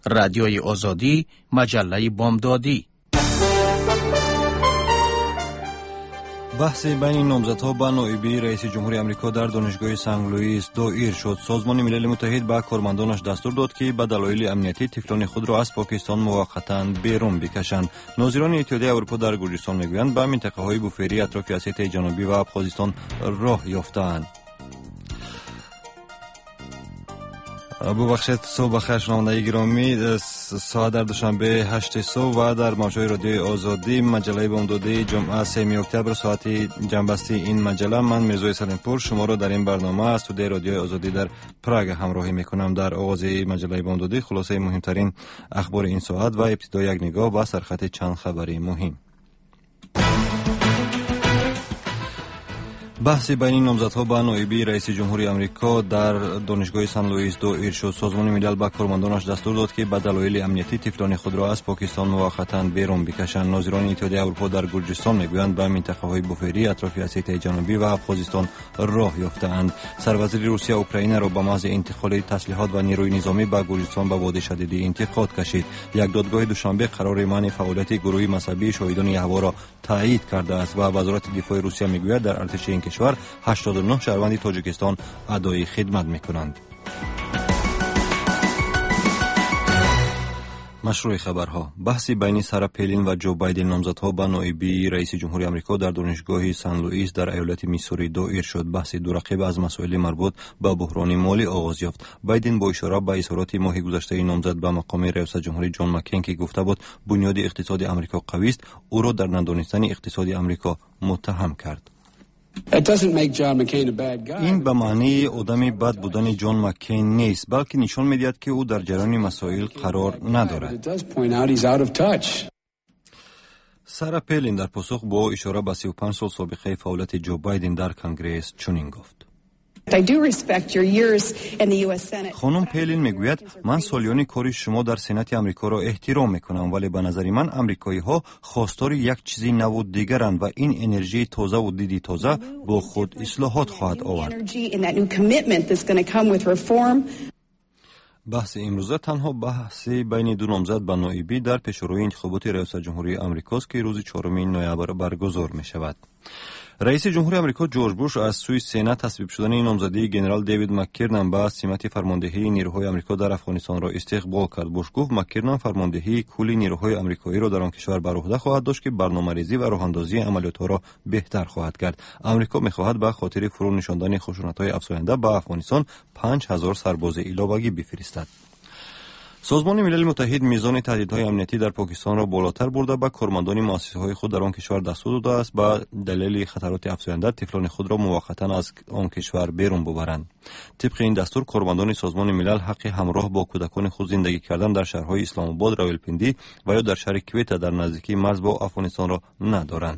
رادیوی آزادی، مجله بامدادی. بحث بین نامزدها به نایبی رئیس جمهوری آمریکا در دانشگاه سن لوئیس دایر شد. سازمان ملل متحد به کارمندانش دستور داد که به دلایل امنیتی طفلان خود را از پاکستان موقتا بیرون بکشند. ناظران اتحادیه اروپا در گرجستان میگویند به منطقه‌های بوفری اطراف اسیای جنوبی و ابخازستان راه یافته‌اند. ببخشید، صبح بخیر شنوندگان گرامی. ساعت در دوشنبه 8 صبح و در موجهای رادیوی آزادی مجله بامدادی جمعه 3 اکتبر ساعت جنبستی این مجله، من میرزا سلیمپور شما را در این برنامه از استودیوی رادیوی آزادی در پراگ همراهی میکنم. در آغاز مجله بامدادی خلاصه مهمترین اخبار این ساعت و ابتدا یک نگاه به سرخط چند خبری مهم. بحث بین نامزدها به نایبی رئیس جمهوری آمریکا در دانشگاه سن لوئیس دایر شد. سازمان ملل به کارمندانش دستور داد که به دلایل امنیتی طفلان خود را از پاکستان موقتا بیرون بکشند. ناظران اتحادیه اروپا در گرجستان میگویند به منطقه‌های بوفری اطراف اسیای جنوبی و ابخازستان راه یافته‌اند. سروزیر روسیه اوکراین را به محض انتقال تسلیحات و نیروی نظامی به گرجستان به وادی شدید انتقاد کشید. یک دادگاه دوشنبه قرار منع فعالیت گروهی مذهبی شاهدان یهوه را تایید کرده است و وزارت دفاع روسیه میگوید در ارتش این کشور 89 شهروند تاجیکستان ادای خدمت میکنند. مشروع خبرها. بحث بین سارا پلین و جو بایدن نامزدها به نایبی رئیس جمهوری آمریکا در دانشگاه سن لوئیس در ایالت میسوری دایر شد. بحث دو رقیب از مسائل مربوط به بحران مالی آغاز یافت. بایدن با اشاره به اظهارات ماه گذشته نامزد به مقام رئیس جمهوری جان مکین که گفته بود بنیاد اقتصاد آمریکا قوی است، او را در ندانستن اقتصاد آمریکا متهم کرد. این به معنی آدمی بد بودن جان مکین نیست، بلکه نشان می‌دهد که او در جریان مسائل قرار ندارد. سارا پلین در پاسخ با اشاره به 35 سال سابقه فعالیت جو بایدن در کنگره چنین گفت. خانم پلین میگوید من سالیان کار شما در سنت آمریکا را احترام میکنم، ولی به نظر من آمریکایی ها خواستار یک چیزی نو و دیگرند و این انرژی تازه و دیدی تازه با خود اصلاحات خواهد آورد. بحث امروزه تنها بحث بین دو نامزد به نایبی در پیشروی انتخابات ریاست جمهوری آمریکاست که روز 4 نوامبر برگزار می شود. رئیس جمهوری آمریکا جورج بوش از سوی سنا تصویب شدن نامزدی جنرال دیوید مککرنن به سمت فرماندهی نیروهای آمریکا در افغانستان را استقبال کرد. بوش گفت مککرنن فرماندهی کل نیروهای آمریکایی را در آن کشور بر عهده خواهد داشت که برنامه‌ریزی و راه‌اندازی عملیات‌ها را بهتر خواهد کرد. آمریکا می‌خواهد به خاطر فرو نشاندن خشونت‌های افزاینده به افغانستان 5000 سرباز علاوه‌ای بفرستد. سازمان ملل متحد میزان تهدیدهای امنیتی در پاکستان را بالاتر برده به کارمندان مؤسسه‌های خود در آن کشور دستور داده است به دلیل خطرات افزاینده طفلان خود را موقتا از آن کشور بیرون ببرند. طبق این دستور کارمندان سازمان ملل حق همراه با کودکان خود زندگی کردن در شهرهای اسلام آباد، راولپنڈی و یا در شهر کویت در نزدیکی مرز با افغانستان را ندارند.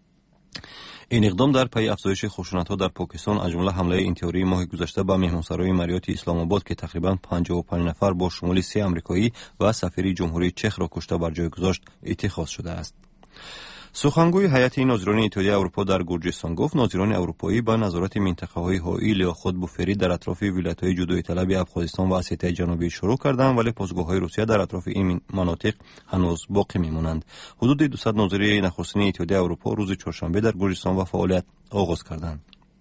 این اقدام در پی افزایش خشونت‌ها در پاکستان از جمله حمله انتحاری ماه گذشته به مهمانسرای مریاتی اسلام آباد که تقریباً 55 نفر با شمول 3 آمریکایی و سفیر جمهوری چخ را کشته بر جای گذاشت اتخاذ شده است. سخنگوی هیئت ناظران اتحادیه اروپا در گرجستان گفت ناظران اروپایی به نظارت منطقه‌های حائل یا خود بوفری در اطراف ولایت‌های جدایی طلب افغانستان و اسیای جنوبی شروع کردند، ولی پاسگاه‌های روسیه در اطراف این مناطق هنوز باقی می‌مانند. حدود 200 ناظر نخستین اتحادیه اروپا روز چهارشنبه در گرجستان و فعالیت آغاز کردند.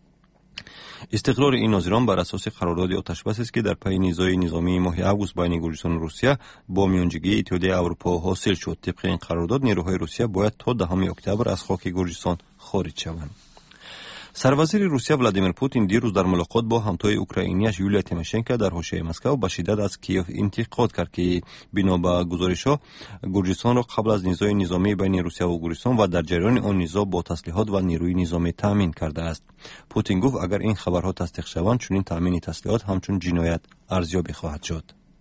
استقرار این ناظران بر اساس قرارداد آتشبس است که در پی نزاع نظامی ماه اوت بین گرجستان و روسیه با میانجیگری اتحادیه اروپا حاصل شد. طبق این قرارداد نیروهای روسیه باید تا 10 اکتبر از خاک گرجستان خارج شوند. سروزیر روسیه ولادیمیر پوتین دیروز در ملاقات با همتای اوکراینیش یولیا تیموشنکو در حاشیه مسکو به شدت از کیف انتقاد کرد که بنا به گزارش‌ها گرجستان را قبل از نزاع نظامی بین روسیه و گرجستان و در جریان آن نزاع با تسلیحات و نیروی نظامی تامین کرده است. پوتین گفت اگر این خبرها تصدیق شوند چنین تامین تسلیحات همچون جنایت ارزیابی خواهد شد.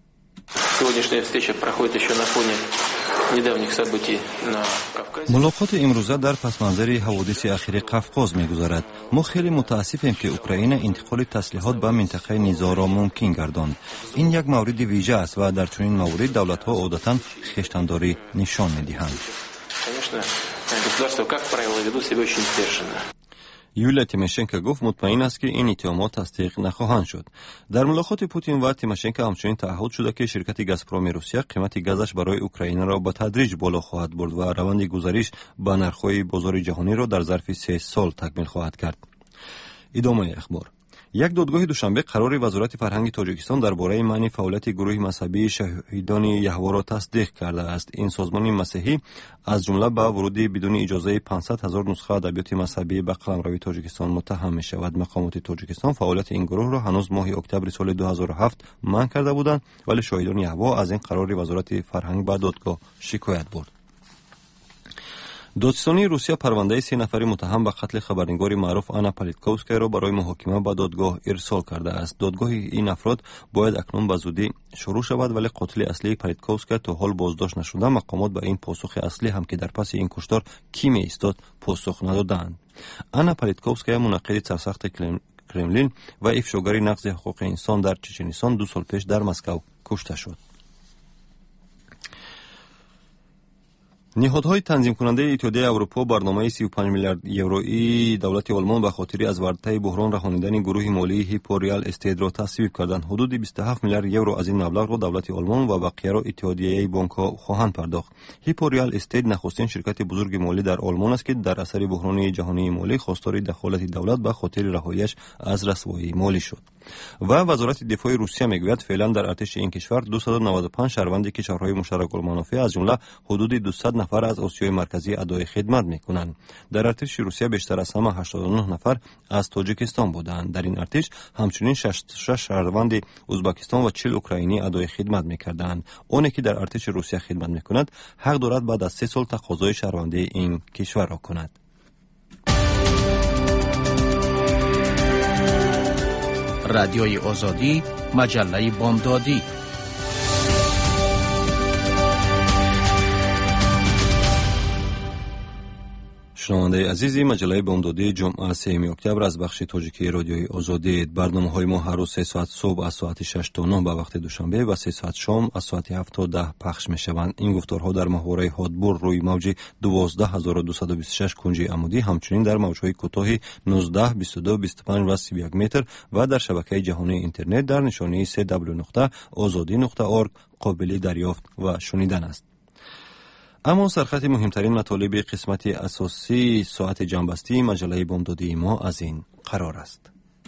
ملاقات امروزه در پس منظر حوادث اخیر قفقاز می‌گذارد. ما خیلی متاسفیم که اوکراین انتقال تسلیحات به منطقه نزاع را ممکن گرداند. این یک مورد ویژه است و در چنین مورد دولت‌ها عادتاً خویشتن‌داری نشان می‌دهند. یولیا تیموشنکو گفت مطمئن است که این اتهامات تصدیق نخواهند شد. در ملاقات پوتین و تیموشنکو همچنین تعهد شده که شرکت گازپروم روسیه قیمت گازش برای اوکراین را به تدریج بالا خواهد برد و روند گزارش به نرخ‌های بازار جهانی را در ظرف 3 سال تکمیل خواهد کرد. ادامه اخبار. یک دادگاه دوشنبه قرار وزارت فرهنگ تاجیکستان درباره منع فعالیت گروه مذهبی شهیدان یهوا را تصدیق کرده است. این سازمان مسیحی از جمله به ورود بدون اجازه 500,000 نسخه ادبیات مذهبی به قلمروی تاجیکستان متهم می شود. مقامات تاجیکستان فعالیت این گروه را هنوز ماه اکتبر سال 2007 منع کرده بودند، ولی شهیدان یهوا از این قرار وزارت فرهنگ به دادگاه شکایت برد. دادستانی روسیه پرونده 3 نفر متهم به قتل خبرنگار معروف آنا پالیتکوفسکای را برای محاکمه به دادگاه ارسال کرده است. دادگاه این افراد باید اکنون به زودی شروع شود، ولی قاتل اصلی پالیتکوفسکای تا حال بازداشت نشده. مقامات به این پاسخ اصلی هم که در پس این کشتار کی می ایستاد پاسخ ندادند. آنا پالیتکوفسکای منقد سرسخت کرملین و افشاگر نقض حقوق انسان در چچنستان 2 سال پیش در مسکو کشته شد. نهادهای تنظیم کننده اتحادیه اروپا برنامه 35 میلیارد یورویی دولت آلمان به خاطر از ورطه بحران رهانیدن گروه مالی هیپو ریال استیت را تصویب کردند. حدود 27 میلیارد یورو از این مبلغ را دولت آلمان و بقیه را اتحادیه بانک‌ها خواهند پرداخت. هیپو ریال استیت نخستین شرکت بزرگ مالی در آلمان است که در اثر بحران جهانی مالی خواستار دخالت دولت به خاطر رهاییش از رسوایی مالی شد. و وزارت دفاع روسیه میگوید فعلا در ارتش این کشور 295 شهروند کشورهای مشترک المنافع از جمله حدود 200 نفر از آسیای مرکزی ادای خدمت میکنند. در ارتش روسیه بیشتر از همه 89 نفر از تاجیکستان بودند. در این ارتش همچنین 6 شهروند ازبکستان و 40 اوکراینی ادای خدمت میکردند. اونی که در ارتش روسیه خدمت میکند حق دارد بعد از 3 سال تقاضای شهروندی این کشور را کند. رادیوی آزادی، مجله بامدادی. شنونده عزیزی، مجله بامدادی جمعه 3 اکتبر از بخش تاجیکی رادیوی آزادی. برنامه‌های ما هر روز 3 ساعت صبح از ساعت 6 تا 9 به وقت دوشنبه و 3 ساعت شام از ساعت 7 تا 10 پخش می‌شوند. این گفتارها در محوره هادبور روی موج 12226 کنج عمودی، همچنین در موج‌های کوتاه 19 22 25 و 31 متر و در شبکه جهانی اینترنت در نشانی www.azadi.org قابل دریافت و شنیدن است. اما سرخط مهمترین مطالب قسمت اساسی ساعت جنبستی مجله بامدادی ما از این قرار است.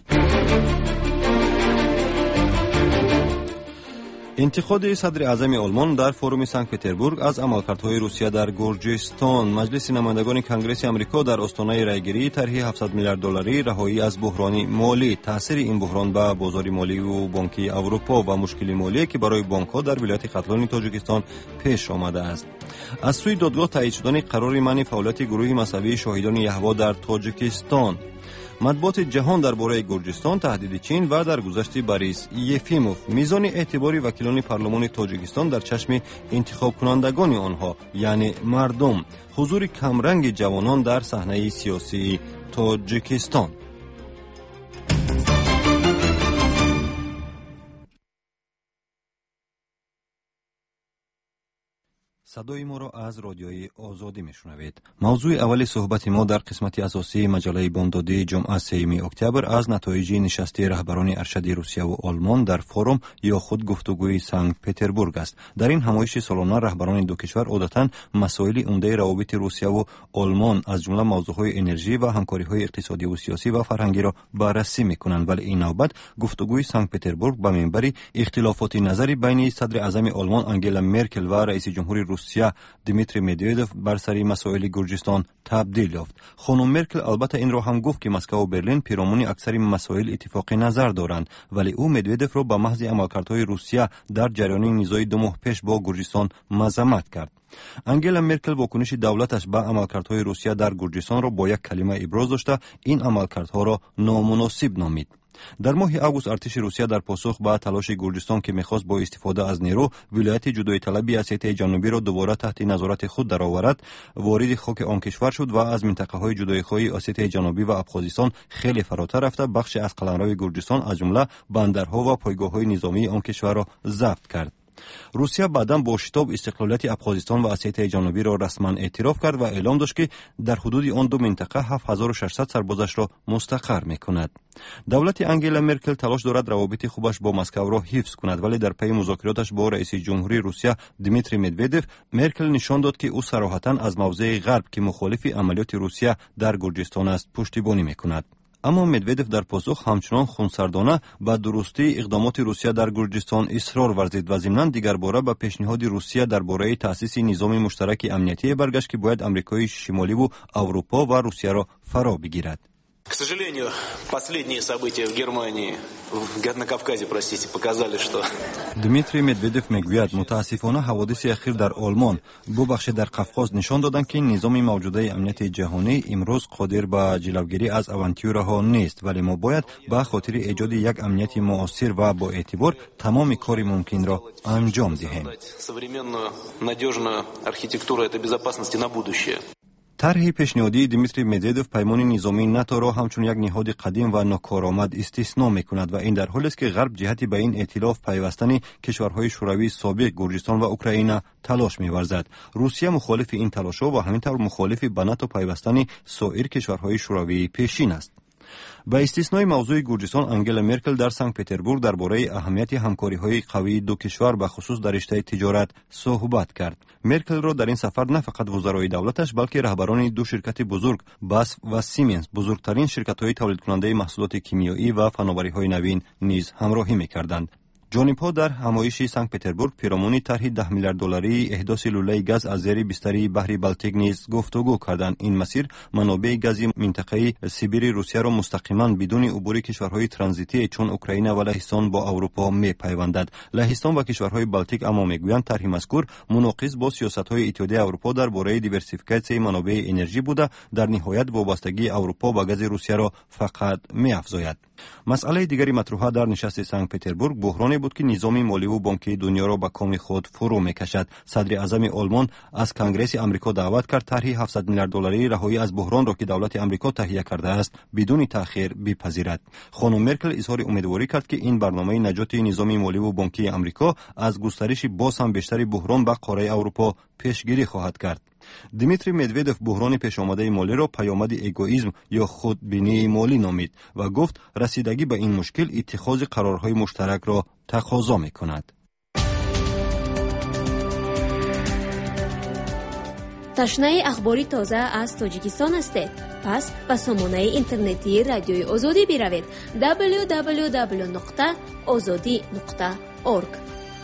انتقاد صدر اعظم آلمان در فروم سنت پتربورگ از عملکردهای روسیه در گرجستان. مجلس نمایندگان کنگره آمریکا در آستانه رایگیری طرح 700 میلیارد دلاری رهایی از بحران مالی. تاثیر این بحران به بازار مالی و بانکی اروپا و مشکل مالی که برای بانک‌ها در ولایت قطلان تاجیکستان پیش آمده است. از سوی دادگاه تایید شدن قرار منع فعالیت گروه مذهبی شهیدان یهوا در تاجیکستان. مطبوعات جهان درباره گرجستان، تهدید چین و درگذشت بوریس یفیموف. میزان اعتباری وکیلان پارلمان تاجیکستان در چشم انتخاب کنندگان آنها یعنی مردم. حضور کمرنگ جوانان در صحنه سیاسی تاجیکستان. صدای ما را از رادیوی آزادی میشنوید. موضوع اول صحبت ما در قسمت اساسی مجله بامدادی جمعه 3 اکتبر از نتایج نشست رهبران ارشد روسیه و آلمان در فروم یا خود گفتگوی سنت پتربورگ است. در این همایش سالانه رهبران دو کشور عادتاً مسائل عمده روابط روسیه و آلمان از جمله موضوعهای انرژی و همکاری‌های اقتصادی و سیاسی و فرهنگی را بررسی می‌کنند، ولی این نوبت گفتگوی سنت پتربورگ به منبر اختلافات نظری بین صدر اعظم آلمان آنگلا مرکل و رئیس جمهور روسیه دیمیتری مدودوف بر سر مسائل گرجستان تبدیل یافت. خانم مرکل البته این را هم گفت که مسکو و برلین پیرامون اکثر مسائل اتفاق نظر دارند، ولی او مدودوف را به محض عملکردهای روسیه در جریان نزاع 2 ماه پیش با گرجستان مذمت کرد. آنگلا مرکل واکنش دولتش به عملکردهای روسیه در گرجستان را با یک کلمه ابراز داشته این عملکردها را نامناسب نامید. در ماه آگوست ارتش روسیه در پاسخ به تلاش گرجستان که می‌خواست با استفاده از نیرو ولایت جدایی طلبی اسیته جنوبی را دوباره تحت نظارت خود درآورد، وارد خاک آن کشور شد و از منطقه‌های جدایی‌خواهی اسیته جنوبی و ابخازستان خیلی فراتر رفته بخش از قلمرو گرجستان از جمله بندرها و پایگاه‌های نظامی آن کشور را ضبط کرد. روسیه بعداً با شتاب استقلالیت ابخازستان و اسیای جنوبی را رسما اعتراف کرد و اعلام داشت که در حدود آن دو منطقه 7600 سربازش را مستقر می‌کند. دولت انگلا مرکل تلاش دارد روابط خوبش با مسکو را حفظ کند، ولی در پی مذاکراتش با رئیس جمهوری روسیه دیمیتری مدودف، مرکل نشان داد که او صراحتاً از موضع غرب که مخالف عملیات روسیه در گرجستان است پشتیبانی می‌کند. اما مدودف در پاسخ همچنان خونسردانه به درستی اقدامات روسیه در گرجستان اصرار ورزید و ضمناً دیگر باره به پیشنهاد روسیه درباره تأسیس نظام مشترک امنیتی برگشت که باید آمریکای شمالی و اروپا و روسیه را فرا بگیرد. К сожалению, последние события в Германии, на Кавказе, показали, что... دمیتری مدودف میگوید متاسفانه حوادث اخیر در آلمان ببخشید در قفقاز نشان دادند که نظام موجوده امنیت جهانی امروز قادر به جلوگیری از آونتیورها نیست، ولی ما باید به خاطر ایجاد یک امنیت معاصر و با اعتبار تمام کار ممکن را انجام دهیم. Современную, надежную архитектуру этой безопасности на будущее. طرح پیشنهادی دیمیتری مدودف پیمان نظامی ناتو را همچون یک نهاد قدیم و ناکارآمد استثنا می‌کند و این در حالی است که غرب جهت به این ائتلاف پیوستن کشورهای شوروی سابق گرجستان و اوکراین تلاش می‌ورزد. روسیه مخالف این تلاش‌ها و همینطور مخالف به ناتو پیوستن سایر کشورهای شوروی پیشین است. با استثنای موضوع گرجستان، انگلا مرکل در سنت پترزبورگ درباره اهمیت همکاری‌های قوی دو کشور به خصوص در رشته تجارت صحبت کرد. مرکل را در این سفر نه فقط وزرای دولتش بلکه رهبران دو شرکت بزرگ BASF و سیمنز، بزرگترین شرکت‌های تولید کننده محصولات کیمیایی و فناوری‌های نوین نیز همراهی می‌کردند. جانب‌ها در همایش سنت پترزبورگ پیرامون طرح 10 میلیارد دلاری احداث لوله گاز از زیر بستر بحر بالتیک نیز گفتگو کردند. این مسیر منابع گازی منطقه سیبری روسیه را مستقیما بدون عبور کشورهای ترانزیتی چون اوکراین و لهستان با اروپا می‌پیوندد. لهستان و کشورهای بالتیک اما میگویند طرح مذکور مناقض با سیاست‌های اتحادیه اروپا درباره دیورسیفیکاسیون منابع انرژی بوده، در نهایت وابستگی اروپا به گاز روسیه را فقط می‌افزاید. مسئله دیگری مطروحه در نشست سنت پترزبورگ بحرانی بود که نظام مالی و بانکی دنیا را به کام خود فرو میکشد. صدر اعظم آلمان از کنگره آمریکا دعوت کرد طرح 700 میلیارد دلاری رهایی از بحران را که دولت آمریکا تهیه کرده است بدون تأخیر بپذیرد. خانم مرکل اظهار امیدواری کرد که این برنامه نجات نظام مالی و بانکی آمریکا از گسترش باز هم بیشتر بحران به قاره اروپا پیشگیری خواهد کرد. دیمیتری مدودف بحران پیش آمده مالی را پیامد ایگوئیسم یا خودبینی مالی نامید و گفت رسیدگی به این مشکل اتخاذ قرارهای مشترک را تقاضا می‌کند. تشنه اخباری تازه از تاجیکستان هستید؟ پس به سامانه اینترنتی رادیوی آزادی بروید www.azadi.org.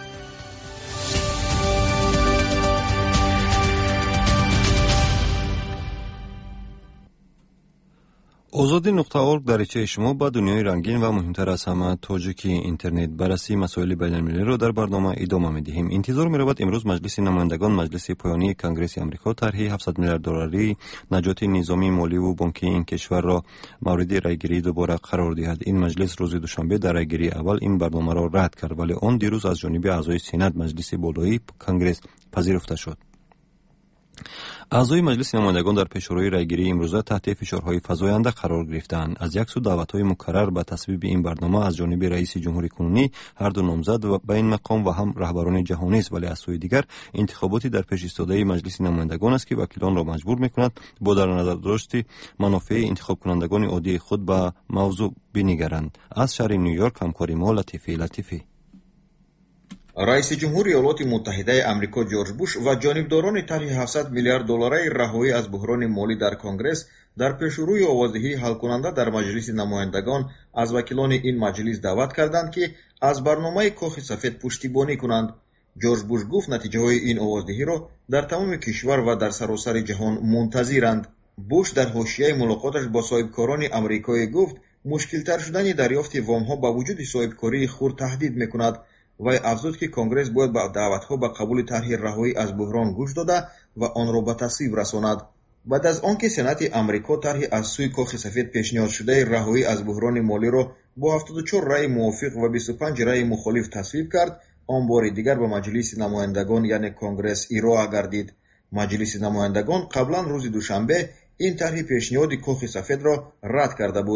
azadi.org دریچه شما با دنیای رنگین و مهمتر از همه تاجیکی اینترنت بررسی مسائل بین‌المللی را در برنامه ادامه می‌دهیم. انتظار می‌رود امروز مجلس نمایندگان مجلس پایانی کنگره آمریکا طرح 700 میلیارد دلاری نجات نظامی مالی و بانکی این کشور را مورد رایگیری دوباره قرار دهد. این مجلس روز دوشنبه در رایگیری اول این برنامه را رد کرد، ولی آن دیروز از جانب اعضای سنا مجلس بالایی کنگره پذیرفته شد. اعضای مجلس نمایندگان در پیشروی رایگیری امروزه تحت فشارهای فزاینده قرار گرفتند. از یک سو دعوت‌های مکرر به تصویب این برنامه از جانب رئیس جمهوری کنونی هر دو نامزد و به این مقام و هم رهبران جهانی است، ولی از سوی دیگر انتخاباتی در پیش ایستاده مجلس نمایندگان است که وکیلان را مجبور می‌کند با در نظر داشت منافع انتخاب کنندگان عادی خود به موضوع بنگرند. از شهر نیویورک همکار ما لطیفی. رئیس جمهور ایالات متحده آمریکا جورج بوش و جانبداران طرح 700 میلیارد دلاری رهایی از بحران مالی در کنگره در پیشروی آوازدهی حل کننده در مجلس نمایندگان از وکیلان این مجلس دعوت کردند که از برنامه کاخ سفید پشتیبانی کنند. جورج بوش گفت نتیجه های این آوازدهی را در تمام کشور و در سراسر جهان منتظرند. بوش در حاشیه ملاقاتش با صاحبکاران آمریکایی گفت مشکل‌تر شدن دریافت وام‌ها با وجود صاحبکاری خرد تهدید می‌کند. وی افزود که کنگره باید با دعوت‌ها به قبول طرح رهایی از بحران گوش داده و آن را به تصویب رساند. بعد از آنکه سنات آمریکا طرح از سوی کاخ سفید پیشنهاد شده رهایی از بحران مالی را با 74 رأی موافق و 25 رأی مخالف تصویب کرد، آن بار دیگر به مجلس نمایندگان یعنی کنگره ارائه گردید. مجلس نمایندگان قبلا روز دوشنبه این طرح پیشنهاد کاخ سفید را رد کرده بود.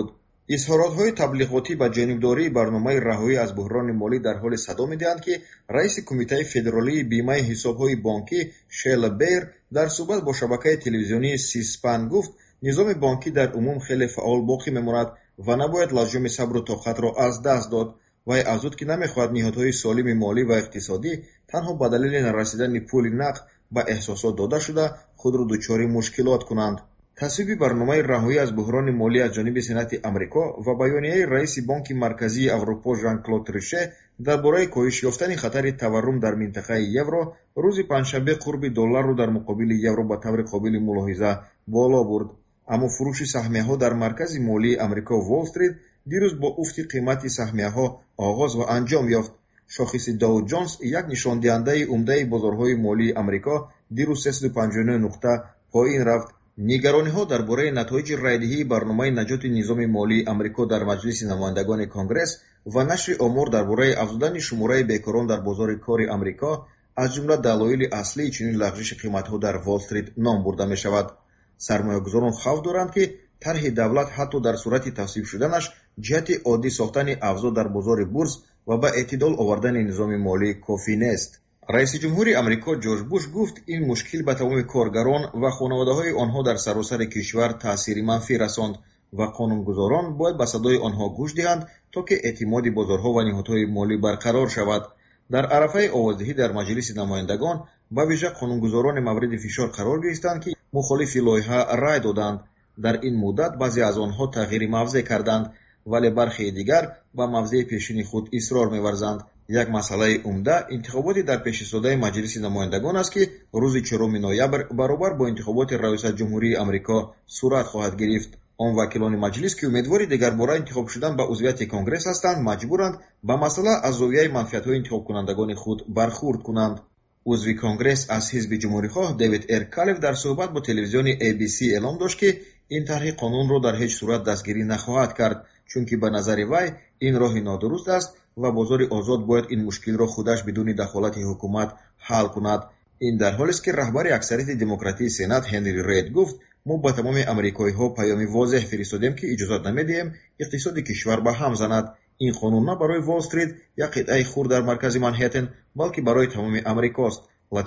اظهارات‌های تبلیغاتی با جانبداری برنامه رهایی از بحران مالی در حال صدا می‌دهند که رئیس کمیته فدرالی بیمه حساب‌های بانکی شیلا بیر در صحبت با شبکه تلویزیونی سی-سپن گفت نظام بانکی در عموم خیلی فعال باقی می‌ماند و نباید لازم صبر و طاقت را از دست داد. وی افزود که نمی‌خواهد نهادهای سالم مالی و اقتصادی تنها به دلیل نرسیدن پول نقد به احساسات داده شده خود را دچار مشکلات کنند. تصویب برنامه رهایی از بحران مالی از جانب سنات آمریکا و بیانیه رئیس بانک مرکزی اروپا ژان کلود تریشه درباره کاهش یافتن خطر تورم در منطقه یورو روز پنجشنبه قرب دلار را در مقابل یورو به طور قابل ملاحظه بالا برد. اما فروش سهمیه‌ها در مرکز مالی آمریکا وال استریت دیروز با افت قیمت سهمیه‌ها آغاز و انجام یافت. شاخص داو جونز یک نشان دهنده عمده بازارهای مالی آمریکا دیروز 359 نقطه پایین رفت. نگرانی‌ها درباره نتایج رایدهی برنامه نجات نظام مالی آمریکا در مجلس نمایندگان کنگره و نشر آمار درباره افزودن شماره بیکاران در بازار کار آمریکا از جمله دلایل اصلی چنین لغزش قیمت‌ها در وال استریت نام برده می‌شود. سرمایه‌گذاران خوف دارند که طرح دولت حتی در صورت تصویب شدنش جهت عادی ساختن افزار در بازار بورس و به اعتدال آوردن نظام مالی کافی نیست. رئیس جمهوری آمریکا جورج بوش گفت این مشکل به تمام کارگران و خانواده‌های آنها در سراسر کشور تأثیر منفی رساند و قانونگذاران باید به صدای آنها گوش دهند تا که اعتماد بازارها و نهادهای مالی برقرار شود. در عرفه آوازدهی در مجلس نمایندگان به ویژه قانونگذاران مورد فشار قرار گرفتند که مخالف لایحه رای دادند. در این مدت بعضی از آنها تغییر موضع کردند ولی برخی دیگر به موضع پیشین خود اصرار می‌ورزند. یک مسئله عمده انتخابات در پیش ایستاده مجلس نمایندگان است که روز 4 نوامبر برابر با انتخابات ریاست جمهوری آمریکا صورت خواهد گرفت. آن وکیلان مجلس که امیدوار دیگر باره انتخاب شدن به عضویت کنگره هستند مجبورند به مسئله از زاویه منفعت‌های انتخاب کنندگان خود برخورد کنند. عضو کنگره از حزب جمهوری‌خواه دیوید کالیف در صحبت با تلویزیون ABC اعلام داشت که این طرح قانون را در هیچ صورت دستگیری نخواهد کرد چون که به نظر وی این راه نادرست است و بازار آزاد باید این مشکل را خودش بدون دخالت حکومت حل کند. این در حالی است که رهبر اکثریت دموکراتی سنات هنری رید گفت ما با تمام آمریکایی‌ها پیامی واضح فرستادیم که اجازه نمیدیم اقتصاد کشور به هم زند. این قانون نه برای وال استریت یا قطعه خرد در مرکز منهتن بلکه برای تمام آمریکاست.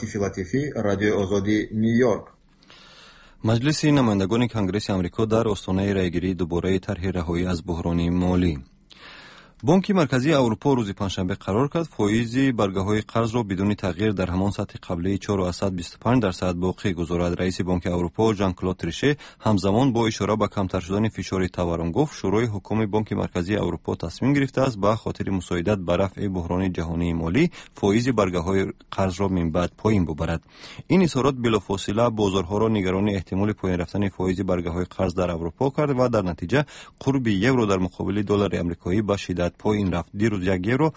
لطیفی رادیو آزادی نیویورک. مجلس نمایندگان کنگره آمریکا در آستانه رایگیری دوباره طرح رهایی از بحران مالی. بانک مرکزی اروپا روز پنجشنبه قرار کرد فایز برگه‌های قرض را بدون تغییر در همان سطح قبلی 4.25% باقی گذارد. رئیس بانک اروپا ژان کلود تریشه همزمان با اشاره به کمتر شدن فشار تورم گفت شورای حکومت بانک مرکزی اروپا تصمیم گرفته است به خاطر مساعدت به رفع بحران جهانی مالی فایز برگه‌های قرض را من بعد پایین ببرد. این اظهارات بلافاصله بازارها را نگران احتمال پایین رفتن فایز برگه‌های قرض در اروپا کرد و در نتیجه قرب یورو در مقابل دلار آمریکایی به شدت پایین رفت. دیروز یک یورو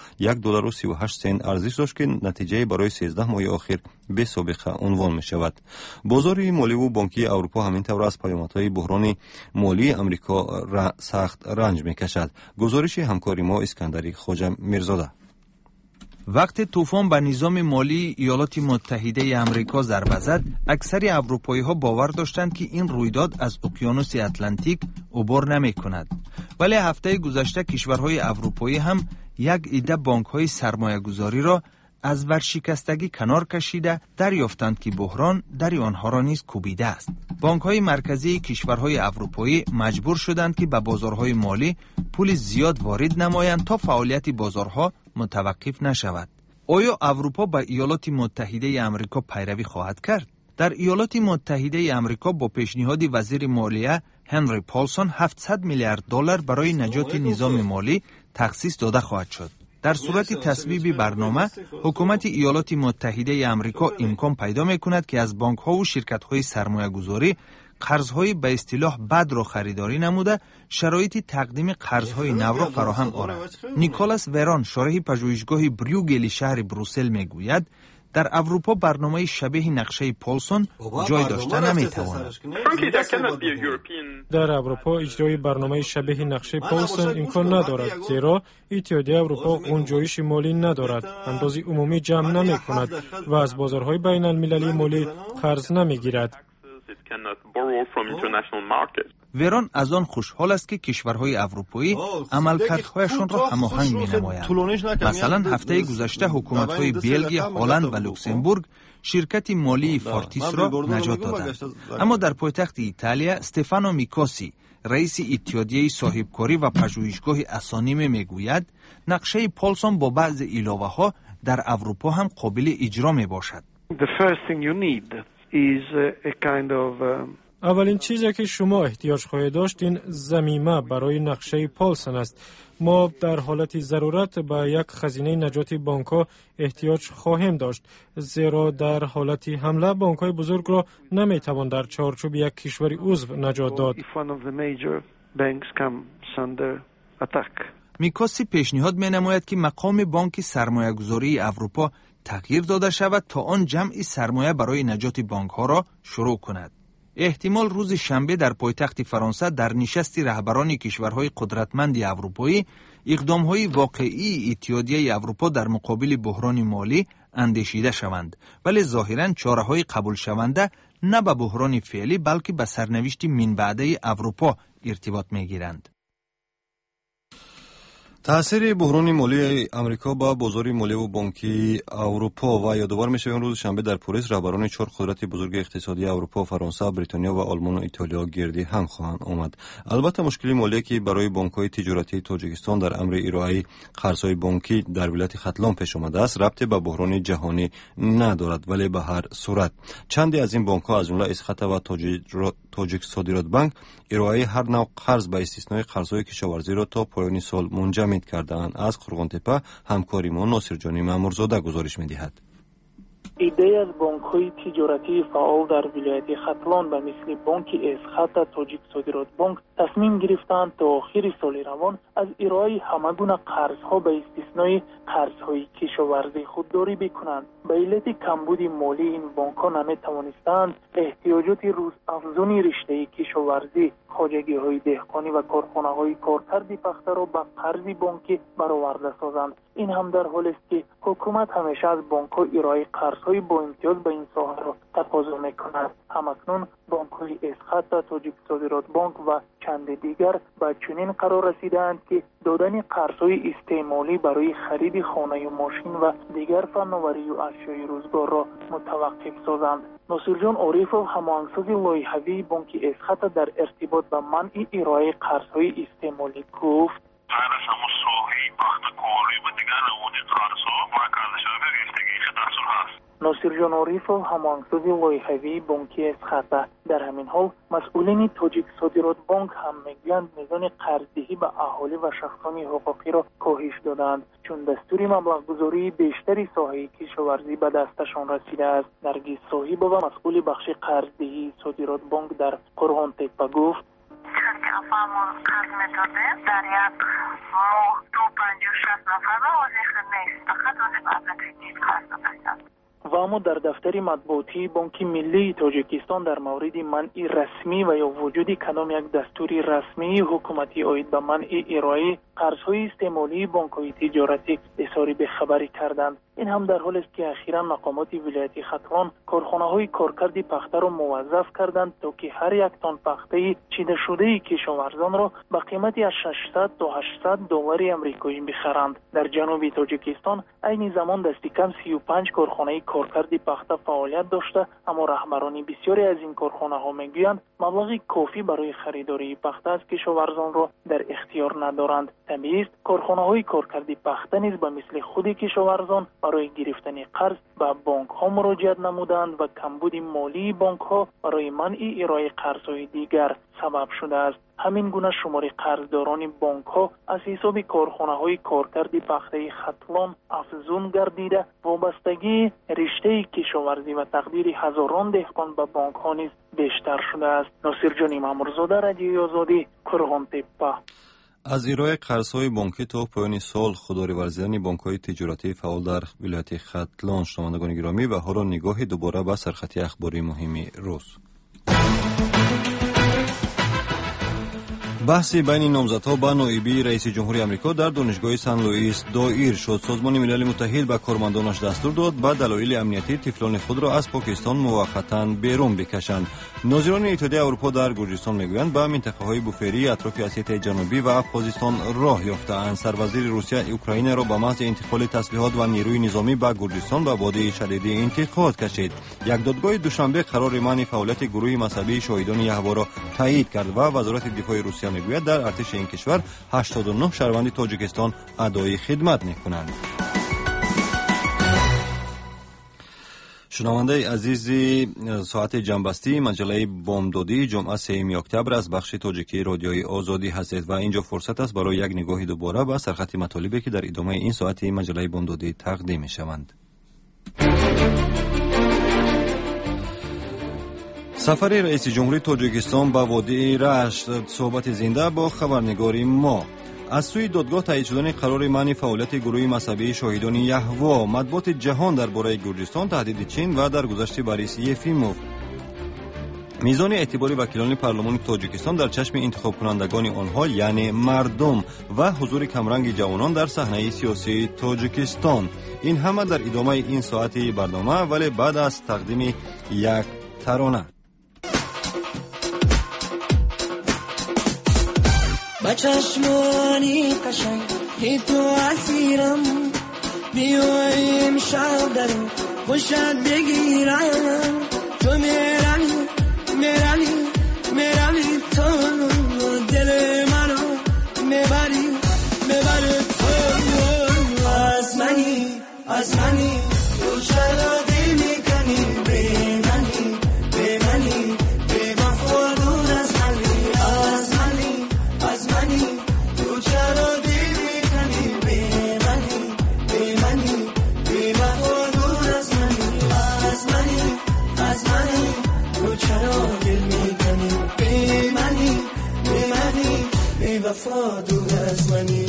$1.38 ارزش داشت که نتیجه برای 13 ماه آخر به سابقه عنوان می شود. بازار مالی و بانکی اروپا همینطور از پیامدهای بحران مالی امریکا سخت رنج می کشد. گزارش همکاری ما اسکندری خوجا میرزاده. وقتی طوفان به نظام مالی ایالات متحده آمریکا ضربه زد، اکثر اروپایی‌ها باور داشتند که این رویداد از اقیانوس اتلانتیک عبور نمی‌کند. ولی هفته گذشته کشورهای اروپایی هم یک عده بانک‌های سرمایه‌گذاری را از ورشکستگی کنار کشیده دریافتند که بحران در آنها را نیز کوبیده است. بانک‌های مرکزی کشورهای اروپایی مجبور شدند که به بازارهای مالی پول زیاد وارد نمایند تا فعالیت بازارها متوقف نشود. آیا اروپا به ایالات متحده آمریکا پیروی خواهد کرد؟ در ایالات متحده آمریکا با پیشنهاد وزیر مالیه هنری پولسون $700 میلیارد برای نجات نظام مالی تخصیص داده خواهد شد. در صورت تصویب برنامه، حکومت ایالات متحده آمریکا امکان پیدا می‌کند که از بانک‌ها و شرکت‌های سرمایه‌گذاری قرض‌های به اصطلاح بد را خریداری نموده شرایط تقدیم قرض‌های نو را فراهم آورد. نیکولاس وران شارح پژوهشگاه بریوگل شهر بروسل می‌گوید در اروپا برنامه شبیه نقشه پولسون جای داشته نمی‌تواند. در اروپا اجرای برنامه شبیه نقشه پولسون امکان ندارد زیرا اتحادیه اروپا گنجایش مالی ندارد، اندازه عمومی جمع نمی‌کند و از بازارهای بین‌المللی مالی قرض نمی‌گیرد. وران از آن خوشحال است که کشورهای اروپایی عملکردهایشان را هماهنگ می‌نمایند. مثلا هفته گذشته حکومت‌های بلژیک، هلند و لوکزامبورگ شرکت مالی فورتیس را نجات دادند. اما در پایتخت ایتالیا استفانو میکوسی، رئیس اتحادیه صاحبکاری و پژوهشگاه اسانیم میگوید نقشه پولسون با بعض علاوه‌ها در اروپا هم قابل اجرا میباشد. اولین چیزی که شما احتیاج خواهید داشت این ضمیمه برای نقشه پولسون است. ما در حالت ضرورت به یک خزینه نجات بانک‌ها احتیاج خواهیم داشت، زیرا در حالت حمله بانک‌های بزرگ را نمی‌توان در چارچوب یک کشور عضو نجات داد. میکوسی پیشنهاد می‌نماید که مقام بانک سرمایه‌گذاری اروپا تغییر داده شود تا آن جمع سرمایه برای نجات بانک‌ها را شروع کند. احتمال روز شنبه در پایتخت فرانسه در نشست رهبران کشورهای قدرتمند اروپایی اقدام‌های واقعی اتحادیه اروپا در مقابل بحران مالی اندیشیده شوند، ولی ظاهراً چاره‌های قبول شونده نه به بحران فعلی بلکه به سرنوشت من بعده اروپا ارتباط می‌گیرند. تاثیر بحران مالی امریکا با بازار مالی و بانکی اروپا و یادآور میشه روز شنبه در پاریس رهبران چهار قدرت بزرگ اقتصادی اروپا، فرانسه، بریتانیا و آلمان و ایتالیا گردی هم خواهند آمد. البته مشکل مالی که برای بانک‌های تجارتی تاجیکستان در امر ارائه قرض‌های بانکی در ولایت ختلان پیش آمده است ربطی به بحران جهانی ندارد، ولی به هر صورت چندی از این بانک‌ها از جمله اسخط و تاجیک صادرات بانک ارائه هر نوع قرض به استثنای قرض‌های کشاورزی را تا پایان سال منجمد کردند. از قرغانتپه همکاری ما ناصر جانی مامورزاده گزارش می‌دهد. ایده از بانک‌های تجارتی فعال در ولایت ختلان به مثل بانک اسخط تاجیک صادرات بانک تصمیم گرفتند تا آخر سال روان از ارائه همه گونه قرض‌ها به استثنای قرض‌های کشاورزی خودداری بکنند. به علت کمبود مالی این بانک‌ها نمی‌توانستند احتیاجات روزافزون رشته کشاورزی، خواجگی‌های دهقانی و کارخانه‌های کارکرد پخته را به قرض بانکی برآورده سازند. این هم در حالی است که حکومت همیشه از بانک‌ها ارائه قرض‌های با امتیاز به این ساحه را تقاضا می‌کند. همکنون بانک‌های اسخط تاجیک صادرات بانک و چند دیگر به چنین قرار رسیدند که دادن قرض‌های استعمالی برای خرید خانه و ماشین و دیگر فناوری و اشیای روزگار را متوقف سازند. ناصر جان عارفov هماهنگساز لایحه‌ای بانک اسخط در ارتباط با منع ارائه قرض‌های استعمالی گفت ناصر جان عارفov هماهنگساز لایحه‌ای بانک اسخط در همین حال مسئولین تاجیک صادرات بانک هم میگویند میزان قرضدهی به اهالی و شخصان حقوقی را کاهش دادند چون دستور مبلغ‌گذاری بیشتری ساحه کشاورزی به دستشان رسیده است. نرگس صاحبова مسئول بخش قرضدهی صادرات بانک در قرغانتپه گفت قرض می‌داده در یک ماه تو 50-60 نفر را واضح نیست، فقط واضح قرض دادند. و اما در دفتر مطبوعاتی بانک ملی تاجیکستان در مورد منع رسمی و یا وجود کدام یک دستوری رسمی حکومتی عاید به منع ارائه قرض‌های استعمالی بانک‌های تجارتی اظهار خبری کردند. این هم در حالی است که اخیراً مقامات ولایت ختلان کارخانه‌های کارکرد پخته را موظف کردند تا که هر یک تن پخته چیده شده کشاورزان را به قیمتی از 600 تا 800 دلار آمریکایی بخرند. در جنوب تاجیکستان عین زمان دست کم 35 کارخانه کارکرد پخته فعالیت داشته، اما رهبران بسیاری از این کارخانه‌ها میگویند مبلغ کافی برای خریداری پخته از کشاورزان را در اختیار ندارند. طبیعی است کارخانه‌های کارکرد پخته نیز به مثل خود کشاورزان برای گرفتن قرض به بانک‌ها مراجعت نمودند و کمبود مالی بانک‌ها برای منع ارائه قرض‌های دیگر سبب شده است. همین گونه شمار قرضداران بانک‌ها از حساب کارخانه‌های کارکرد پخته ختلان افزون گردیده، وابستگی رشته کشاورزی و تقدیر هزاران دهقان به بانک‌ها نیز بیشتر شده است. ناصر جانی مامورزاده، رادیوی آزادی، قرغانتپه. از ارائه قرض‌های بانکی تا پایان سال خودداری ورزیدن بانک‌های تجارتی فعال در ولایت ختلان. شنوندگان گرامی و حالا نگاهی دوباره به سرخطی اخباری مهم روز. بحث بین نامزدها به نایبی رئیس جمهوری آمریکا در دانشگاه سن لوئیس دایر شد. سازمان ملل متحد به کارمندانش دستور داد به دلایل امنیتی طفلان خود را از پاکستان موقتا بیرون بکشند. ناظران اتحادیه اروپا در گرجستان میگویند به منطقه‌های بوفری اطراف اسیای جنوبی و افغانستان راه یافته‌اند. سروزیر روسیه اوکراین را به محض انتقال تسلیحات و نیروی نظامی به گرجستان به بادی شدید انتقاد کشید. یک دادگاه دوشنبه قرار منع فعالیت گروه مذهبی شاهدان یهوه را تایید کرد و وزارت دفاع روسیه میگوید در ارتش این کشور 89 شهروند تاجیکستان ادای خدمت میکنند. شنونده عزیز، ساعت جنبستی مجله بامدادی جمعه 3 اکتبر از بخش تاجیکی رادیوی آزادی هستید و اینجا فرصت است برای یک نگاهی دوباره به سرخط مطالبی که در ادامه این ساعت مجله بامدادی تقدیم میشوند. سفر رئیس جمهوری تاجیکستان به وادی رشت. صحبت زنده با خبرنگار ما. از سوی دادگاه تایید شدن قرار منع فعالیت گروه مذهبی شاهدان یهوه. مطبوعات جهان درباره گرجستان تهدید چین و درگذشت باریس یفیموف. میزان اعتباری وکیلان پارلمان تاجیکستان در چشم انتخاب کنندگان آنها یعنی مردم و حضور کمرنگ جوانان در صحنه سیاسی تاجیکستان. این همه در ادامه این ساعت برنامه، ولی بعد از تقدیم یک ترانه. با چشمانی قشنگ هی تو اسیرم، بیایم شب دارم خوشت بگیرم. تو میرمی تو دل منو میبری تو. از منی تو چرا دل میکنی به منی به وفا دور از منی. از منی تو چرا دل میکنی به منی به وفا دور از منی. از منی تو چرا دل میکنی به منی به وفا دور از منی.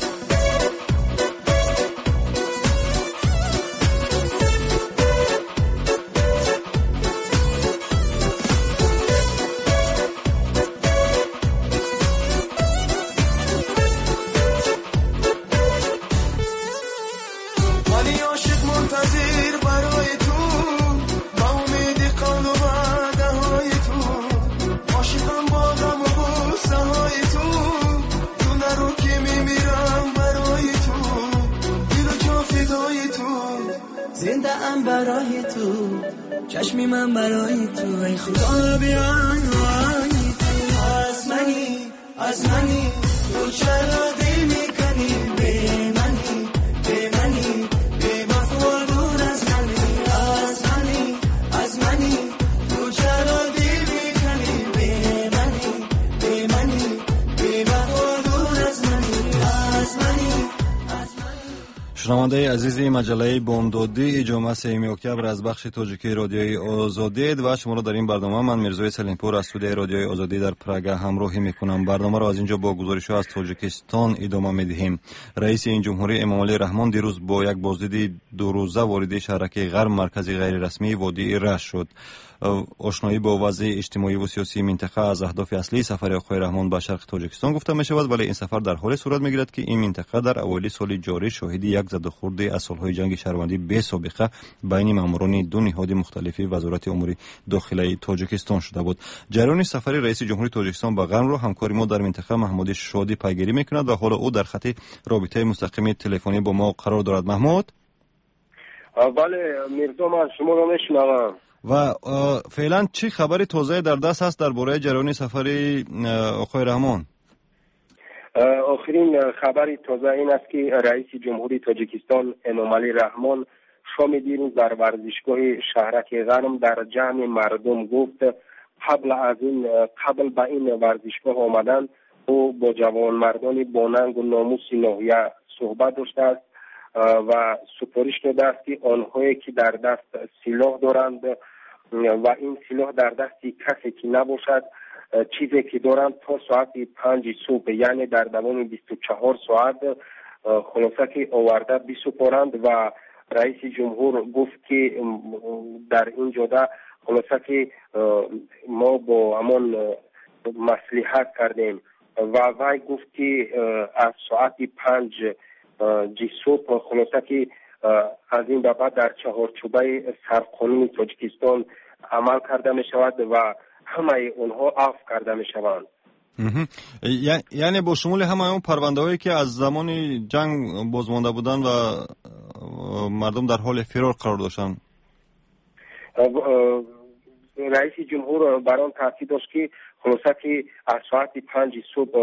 برای تو چشمی من برای تو، ای خدا بیای تو. از منی تو چرا دل میکنی به منی به وفا دور از منی. از منی تو چرا دل میکنی به منی به وفا دور از منی. از منی. شنونده عزیز مجله بامدادی جمعه 3 اکتبر از بخش تاجیکی رادیوی آزادی و شما را در این برنامه من میرزای سلیمپور از استودیوی رادیوی آزادی در پراگ همراهی میکنم. برنامه را از اینجا با گزارش‌ها از تاجیکستان ادامه میدهیم. رئیس این جمهوری امامعلی رحمان دیروز با یک بازدید 2 روزه وارد شهرک غرب مرکز غیر رسمی وادی رشت شد. آشنایی با وضع اجتماعی و سیاسی منطقه از اهداف اصلی سفر آقای رحمان به شرق تاجیکستان گفته می شود، ولی این سفر در حال صورت می گیرد که این منطقه در اوایل سال جاری شاهد یک زد و خورد از سالهای جنگ شهروندی بی سابقه بین ماموران دو نهاد مختلفی وزارت امور داخلی تاجیکستان شده بود. جریان سفر رئیس جمهوری تاجیکستان به غرب را همکار ما در منطقه محمود شادی پیگیری می کند و حالا او در خط رابطه مستقیم تلفنی با ما قرار دارد. محمود، بله میرزا، من شما را میشنوم. و فعلا چی خبری تازه در دست هست درباره جریان سفر آقای رحمان؟ آخرین خبری تازه این است که رئیس جمهوری تاجیکستان امامعلی رحمان شام دیروز در ورزشگاه شهرک غرب در جمع مردم گفت قبل به این ورزشگاه آمدن او با جوانمردان باننگ و ناموس ناحیه صحبت داشته است و سپارش داده است که آنهایی که در دست سلاح دارند و این سلاح در دست کسی که نباشد چیزی که دارند تا ساعت 5 صبح یعنی در دوام 24 ساعت خلاصه که آورده بسپارند. و رئیس جمهور گفت که در این جاده خلاصه که ما با همان مصلحت کردیم و وی گفت که از ساعت 5 صبح خلاصه که از این به بعد در چهارچوبه سرقانون تاجیکستان عمل کرده می شود و همه اونها عفو کرده می شوند. یعنی با شمول همه اون پرونده هایی که از زمان جنگ بازمانده بودن و مردم در حال فرار قرار داشتن. رئیس جمهور بر آن تاکید داشت که خلاصه که از ساعت 5 صبح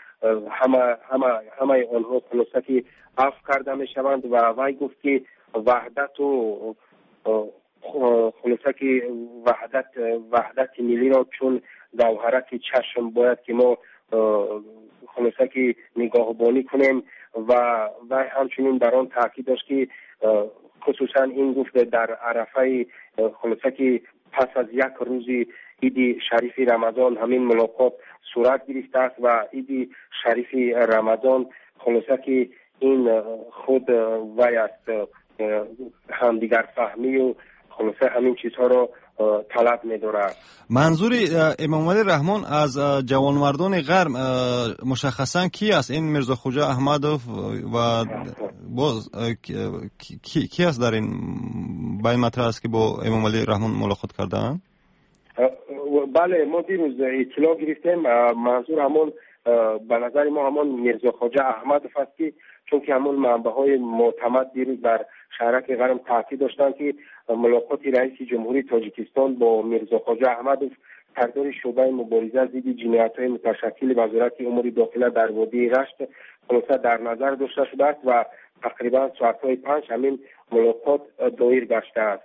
همه آنها خلاصه که عفو کرده می شوند و وی گفت که وحدت و خلاصه که وحدت ملی را چون جوهرت چشم باید که ما خلاصه که نگاهبانی کنیم و همچنین در آن تاکید داشت که خصوصا این گفت در عرفه خلاصه که پس از یک روز عید شریف رمضان همین ملاقات صورت گرفته است و عید شریف رمضان خلاصه که این خود وی است همدیگر فهمی و خلاصه همین چیزها را طلب می‌دارد. منظور امام علی رحمان از جوانمردان غرب مشخصا کی است؟ این میرزا خواجه احمدوف و باز کی است در این بین مطرح است که با امام علی رحمان ملاقات کردند؟ بله ما دیروز اطلاع گرفتیم. منظور همون به نظر ما همون میرزا خواجه احمدوف است که چون که همون منبع‌های معتمد دیروز در شهرک غرم تاکید داشتند که ملاقات رئیس جمهوری تاجیکستان با میرزا خواجه احمدوف سردار شعبه مبارزه ضد جنایت‌های متشکل وزارت امور داخله در وادی رشت خلاصه در نظر داشته شده است و تقریبا ساعت‌های 5 همین ملاقات دایر گشته است.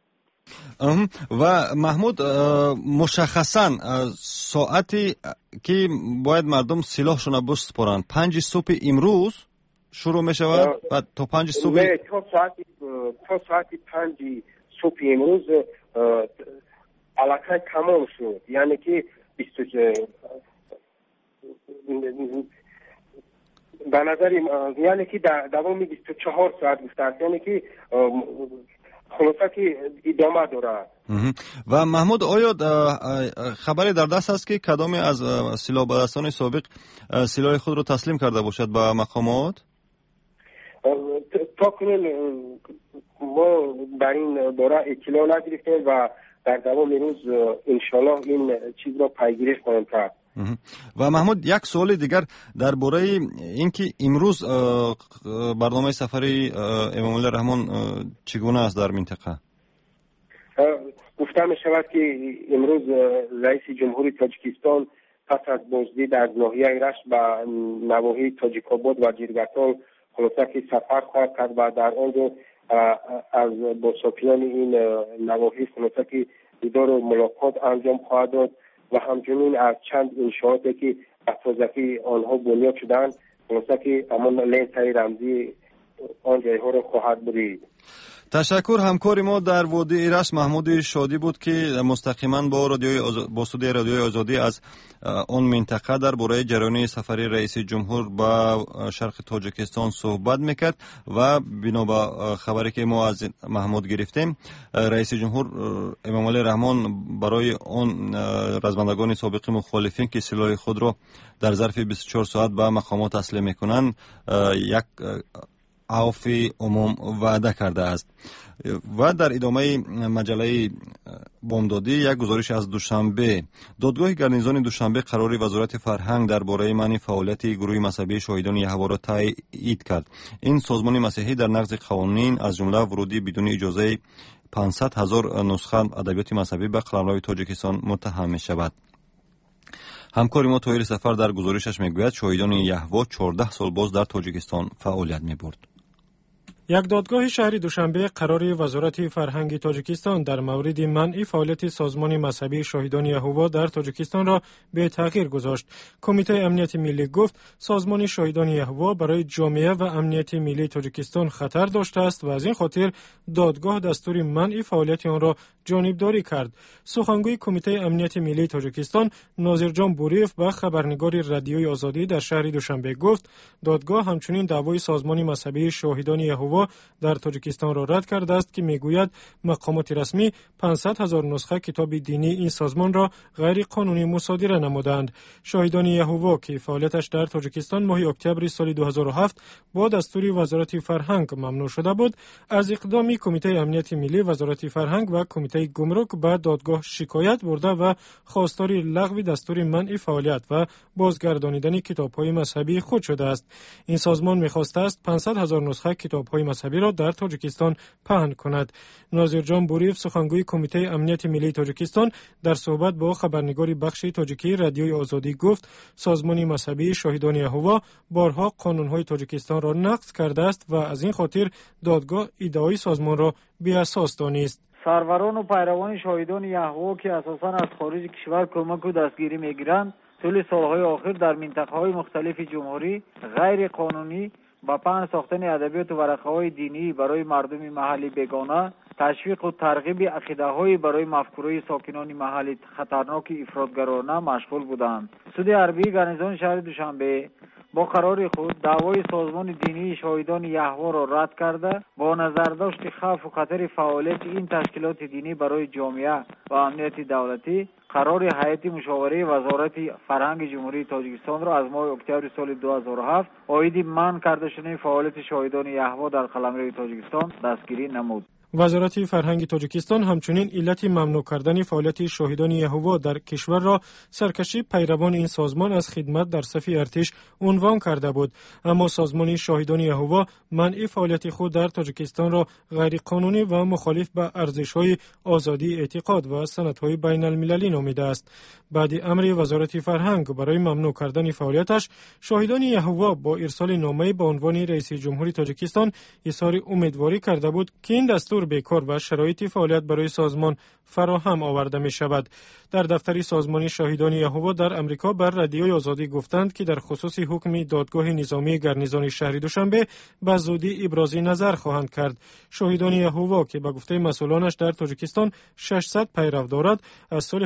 و محمود مشخصا ساعتی که باید مردم سلاحشون بسپارند 5 صبح امروز شروع می شود و تا 5 صبح تا ساعت 5 صبح امروز علاقه تمام شد. یعنی که به نظر یعنی که دوام 24 ساعت گفته است، یعنی که خلاصه که ادامه دارد. و محمود آیا خبری در دست است که کدامی از سلاح بدستان سابق سلاح خود را تسلیم کرده باشد به مقامات؟ تا کنون ما در این باره اطلاع نگرفتیم و در دوام روز انشالله این چیز را پیگیری خواهیم کرد. و محمود یک سوال دیگر درباره اینکه امروز برنامه سفری امام علی رحمان چگونه است در منطقه؟ گفته می شود که امروز رئیس جمهوری تاجیکستان پس از بازدید از ناحیه رشت به نواحی تاجیک‌آباد و جرگتال خلاصه که سفر خواهد کرد و در آنجا از با ساکنان این نواحی خلاصه که دیدار و ملاقات انجام خواهد داد و همچنین از چند انشاءاتی که افزایشی آنها بنیاد شدند خلاصه که همان لنس‌های رمزی آن جایها را خواهد برید. تشکر. همکار ما در وادی رشت محمود شادی بود که مستقیما با صدای رادیوی آزادی از اون منطقه درباره جریان سفری رئیس جمهور به شرق تاجیکستان صحبت میکرد و بنا به خبری که ما از محمود گرفتیم رئیس جمهور امام علی رحمان برای اون رزمندگان سابق مخالفین که سلاح خود را در ظرف 24 ساعت به مقامات تسلیم میکنند یک عفو عموم وعده کرده است. و در ادامه مجله بامدادی یک گزارش از دوشنبه دادگاه گرنیزان دوشنبه قرار وزارت فرهنگ درباره منع فعالیت گروه مذهبی شهیدان یهوا را تایید کرد. این سازمان مسیحی در نقض قوانین از جمله ورودی بدون اجازه 500,000 نسخه ادبیات مذهبی به قلمرو تاجیکستان متهم می شود. همکار ما طاهر سفر در گزارشش میگوید شهیدان یهوا 14 سال باز در تاجیکستان فعالیت می‌برد. یک دادگاه شهری دوشنبه قرار وزارت فرهنگ تاجیکستان در مورد منع فعالیت سازمان مذهبی شهیدان یهوا در تاجیکستان را به تأخیر گذاشت. کمیته امنیت ملی گفت سازمان شهیدان یهوا برای جامعه و امنیت ملی تاجیکستان خطر داشته است و از این خاطر دادگاه دستور منع فعالیت آن را جانبداری کرد. سخنگوی کمیته امنیت ملی تاجیکستان ناظرجان بوریف به خبرنگار رادیوی آزادی در شهر دوشنبه گفت دادگاه همچنین دعوای سازمان مذهبی شهیدان یهوا یهوه در تاجیکستان را رد کرده است که میگوید مقامات رسمی 500,000 نسخه کتاب دینی این سازمان را غیر قانونی مصادره نمودند. شاهدان یهوه که فعالیتش در تاجیکستان ماه اکتبر سال 2007 با دستور وزارت فرهنگ ممنوع شده بود، از اقدام کمیته امنیت ملی، وزارت فرهنگ و کمیته گمرک به دادگاه شکایت برده و خواستار لغو دستور منع فعالیت و بازگردانیدن کتاب‌های مذهبی خود شده است. این سازمان می‌خواسته است 500,000 نسخه کتاب‌های مذهبی را در تاجیکستان پهن کند. ناظر جان بوریف، سخنگوی کمیته امنیت ملی تاجیکستان، در صحبت با خبرنگار بخش تاجیکی رادیوی آزادی گفت سازمان مذهبی شاهدان یهوه بارها قانون‌های تاجیکستان را نقض کرده است و از این خاطر دادگاه ادعای سازمان را بی‌اساس دانست. سروران و پیروان شاهدان یهوه که اساساً از خارج کشور کمک و دستگیری می‌گیرند، طول سالهای آخر در منطقه‌های مختلف جمهوری غیر قانونی با پهن ساختن ادبیات و ورقه‌های دینی برای مردم محلی بیگانه، تشویق و ترغیب عقیده‌های برای مفکوره ساکنان محلی خطرناک افراطگرایانه مشغول بودند. سود حربی گارنیزون شهر دوشنبه با قرار خود دعوای سازمان دینی شاهدان یهوه را رد کرده، با نظرداشت خوف و خطر فعالیت این تشکیلات دینی برای جامعه و امنیت دولتی، قرار هیئت مشاوره وزارت فرهنگ جمهوری تاجیکستان را از ماه اکتبر سال 2007 عاید منع کرده شدن فعالیت شاهدان یهوه در قلمرو تاجیکستان دستگیری نمود. وزارت فرهنگ تاجیکستان همچنین علت ممنوع کردن فعالیت شاهدان یهوه در کشور را سرکشی پیروان این سازمان از خدمت در صف ارتش عنوان کرده بود، اما سازمان شاهدان یهوه منع فعالیت خود در تاجیکستان را غیر قانونی و مخالف با ارزش‌های آزادی اعتقاد و سندهای بین المللی نامیده است. بعد امر وزارت فرهنگ برای ممنوع کردن فعالیتش، شاهدان یهوه با ارسال نامه به عنوان رئیس جمهوری تاجیکستان اظهار امیدواری کرده بود که این دستور بیکار و شرایط فعالیت برای سازمان فراهم آورده می شود. در دفتر سازمان شاهدان یهوه در امریکا بر رادیوی آزادی گفتند که در خصوص حکم دادگاه نظامی گارنیزون شهر دوشنبه به زودی ابراز نظر خواهند کرد. شاهدان یهوه که به گفته مسئولانش در تاجیکستان 600 پیرو دارد، از سال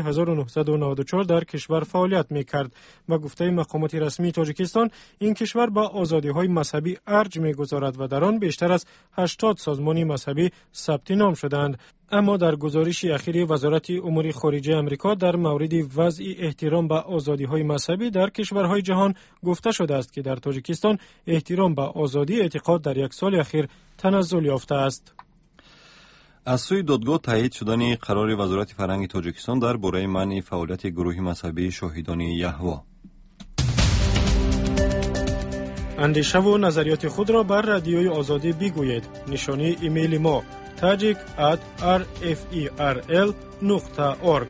1994 در کشور فعالیت می کرد. به گفته مقامات رسمی تاجیکستان، این کشور با آزادی‌های مذهبی ارج می‌گذارد و در آن بیشتر از 80 سازمان مذهبی ثبت نام شدند. اما در گزارش اخیر وزارت امور خارجه آمریکا در مورد وضع احترام به آزادی‌های مذهبی در کشورهای جهان گفته شده است که در تاجیکستان احترام به آزادی اعتقاد در یک سال اخیر تنزل یافته است. از سوی دادگاه تایید شدن قرار وزارت فرهنگ تاجیکستان در باره منع فعالیت گروه مذهبی شاهدان یهوه. اندیشه و نظریات خود را بر رادیوی آزادی بگویید. نشانی ایمیل ما tajik@rferl.org.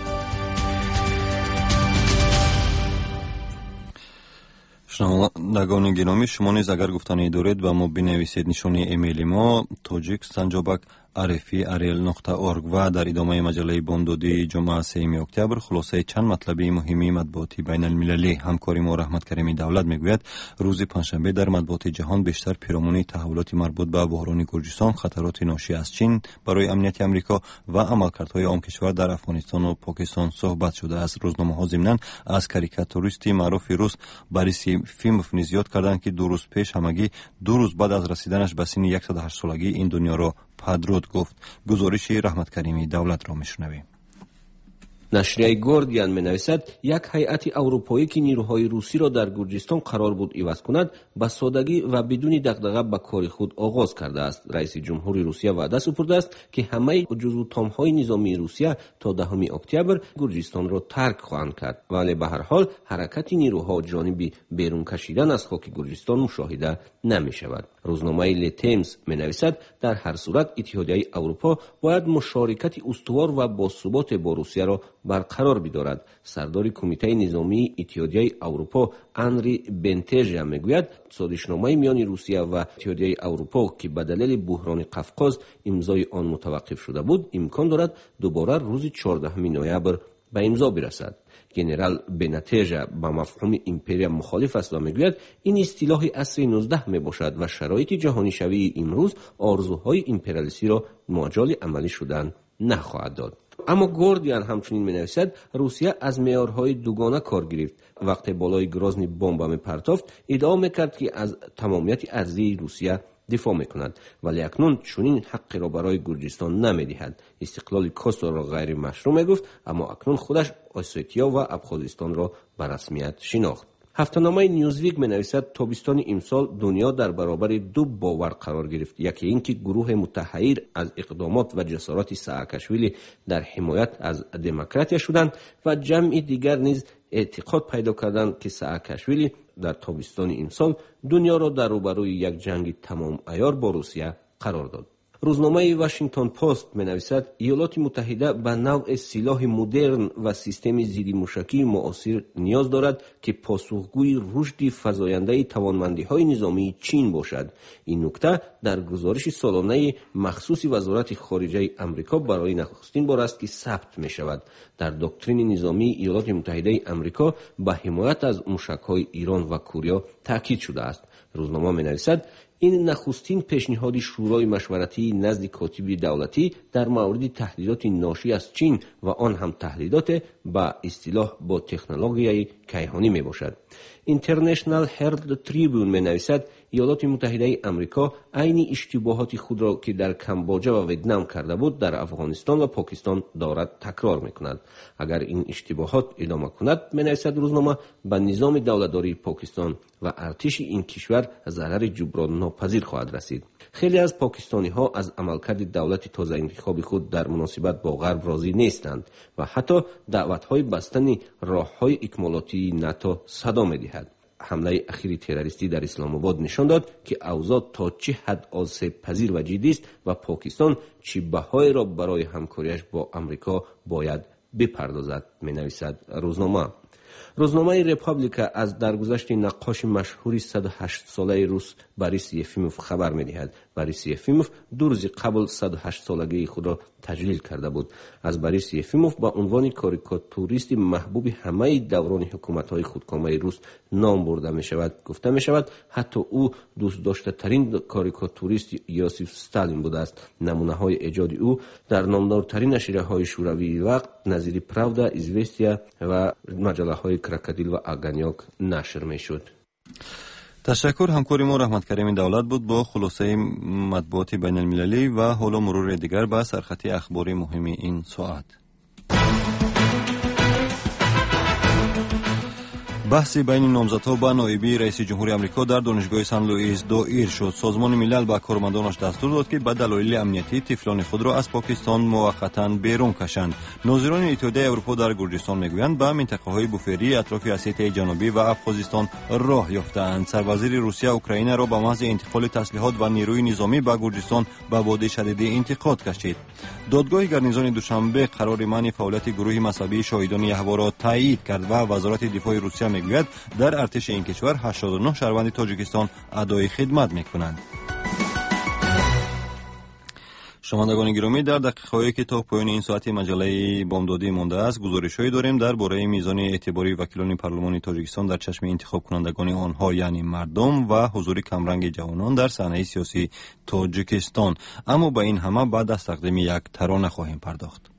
شنوندگان گرامی، شما نیز اگر گفتنی دارید و ما بنویسید. نشانی ایمیل ما tajik@rferl.org. و در ادامه مجله بامدادی جمعه 3 اکتبر خلاصه چند مطلبی مهمی مطبوعاتی بین المللی. همکاری ما رحمت کریمی دولت میگوید روز پنجشنبه در مطبوعات جهان بیشتر پیرامون تحولات مربوط به بحران گرجستان، خطرات ناشی از چین برای امنیت آمریکا و عملکردهای آن کشور در افغانستان و پاکستان صحبت شده است. روزنامه‌ها ضمناً از کاریکاتوریست معروف روس باریس فیموف نیز یاد کردند که 2 روز پیش همگی 2 روز بعد از رسیدنش به سن 108 سالگی این دنیا را پدرود گفت. گزارش رحمت کریمی دولت را میشنویم. نشریه گاردین می‌نویسد یک هیئت اروپایی که نیروهای روسی را در گرجستان قرار بود عوض کند با سادگی و بدون دغدغه به کار خود آغاز کرده است. رئیس جمهوری روسیه وعده سپرده است که همه جزوتام‌های نظامی روسیه تا 10 اکتبر گرجستان را ترک خواهند کرد، ولی به هر حال حرکت نیروها جانب بیرون کشیدن از خاک گرجستان مشاهده نمی‌شود. روزنامه لی تیمز می‌نویسد در هر صورت اتحادیه اروپا باید مشارکت استوار و باثبات با روسیه را برقرار بدارد. سردار کمیته نظامی اتحادیه اروپا انری بنتژا میگوید سازشنامه میان روسیه و اتحادیه اروپا که به دلیل بحران قفقاز امضای آن متوقف شده بود امکان دارد دوباره روز 14 نوامبر به امضا برسد. ژنرال بنتژا با مفهوم امپریا مخالف است و میگوید این اصطلاح عصر 19 می باشد و شرایط جهانی شوی امروز آرزوهای امپریالیستی را مجال عملی شدن نخواهد داد. اما گاردین همچنین می‌نویسد روسیه از معیارهای دوگانه کار گرفت. وقتی بالای گرازنی بمب می‌پرتافت ادعا می‌کرد که از تمامیت ارضی روسیه دفاع میکند، ولی اکنون چنین حقی را برای گرجستان نمیدهد. استقلال کوسوو را غیر مشروع میگفت، اما اکنون خودش اسیتیا و ابخازستان را به رسمیت شناخت. هفته‌نامه نیوزویک می‌نویسد تابستان امسال دنیا در برابر دو باور قرار گرفت. یکی اینکه گروه متحیر از اقدامات و جسارت سااکاشویلی در حمایت از دموکراتیا شدند و جمعی دیگر نیز اعتقاد پیدا کردند که سااکاشویلی در تابستان امسال دنیا را در روبروی یک جنگ تمام عیار با روسیه قرار داد. روزنامه واشنگتن پست می‌نویسد ایالات متحده به نوع سلاح مدرن و سیستم ضد موشکی معاصر نیاز دارد که پاسخگوی رشد فزاینده توانمندی‌های نظامی چین باشد. این نکته در گزارش سالانه مخصوص وزارت خارجه آمریکا برای نخستین بار است که ثبت می‌شود. در دکترین نظامی ایالات متحده آمریکا به حمایت از موشک‌های ایران و کره تاکید شده است. روزنامه می‌نویسد این نخستین پیشنهاد شورای مشورتی نزد کاتب دولتی در مورد تهدیدات ناشی از چین و آن هم تهدیدات با اصطلاح با تکنولوژی کیهانی می باشد. اینترنشنال هرالد تریبون می نویسد ایالات متحده آمریکا عین اشتباهات خود را که در کامبوجا و ویتنام کرده بود در افغانستان و پاکستان دارد تکرار می کند. اگر این اشتباهات ادامه کند، می نویسد روزنامه، به نظام دولتداری پاکستان و ارتش این کشور ضرر جبران ناپذیر خواهد رسید. خیلی از پاکستانی ها از عملکرد دولت تازه انتخابی خود در مناسبت با غرب راضی نیستند و حتی دعوت های بستن راه های اکمالاتی ناتو صدا می دهد. حمله اخیر تروریستی در اسلام آباد نشان داد که اوضاع تا چه حد آسیب پذیر و جدی است و پاکستان چه بهای را برای همکاریش با آمریکا باید بپردازد، می نویسد روزنامه. روزنامه رپابلیکا از درگذشت نقاش مشهور 108 ساله روس بوریس یفیموف خبر می‌دهد. بوریس یفیموف 2 روز قبل 108 سالگی خود را تجلیل کرده بود. از بوریس یفیموف با عنوان کاریکاتوریست محبوب همه دوران حکومت‌های خودکامه روس نام برده می‌شود. گفته می‌شود حتی او دوست داشته‌ترین کاریکاتوریست یوسف استالین بوده است. نمونه‌های ایجاد او در نامدارترین نشریه‌های شوروی وقت نظیر پراودا، ایزوستیا و مجله‌های کراکادیل و آگانیاک نشر می‌شد. تشکر. همکاری ما رحمت کریم دولت بود با خلاصه مطبوعات بین المللی و حالا مرور دیگر به سرخط اخباری مهم این ساعت. بحث بین نامزدها به نایبی رئیس جمهوری آمریکا در دانشگاه سن لوئیس دایر شد. سازمان ملل به کارمندانش دستور داد که به دلایل امنیتی طفلان خود را از پاکستان موقتا بیرون کشند. ناظران اتحادیه اروپا در گرجستان میگویند به منطقه‌های بوفری اطراف اسیای جنوبی و افغانستان راه یافته‌اند. سروزیر روسیه اوکراین را به محض انتقال تسلیحات و نیروی نظامی به گرجستان به باد شدید انتقاد کشید. دادگاه گرنیزان دوشنبه قرار منع فعالیت گروه مذهبی شاهدان یهوه را تایید کرد و وزارت دفاع روسیه میگوید در ارتش این کشور 89 شهروند تاجیکستان ادای خدمت میکنند. شنوندگان گرامی، در دقیقه‌هایی که تا پایان این ساعت مجله بامدادی مانده است گزارش‌هایی داریم درباره میزان اعتباری وکیلان پارلمان تاجیکستان در چشم انتخاب کنندگان آنها یعنی مردم و حضور کمرنگ جوانان در صحنه سیاسی تاجیکستان. اما با این همه بعد از تقدیم یک ترانه خواهیم پرداخت.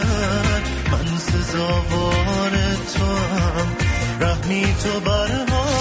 تو بر ما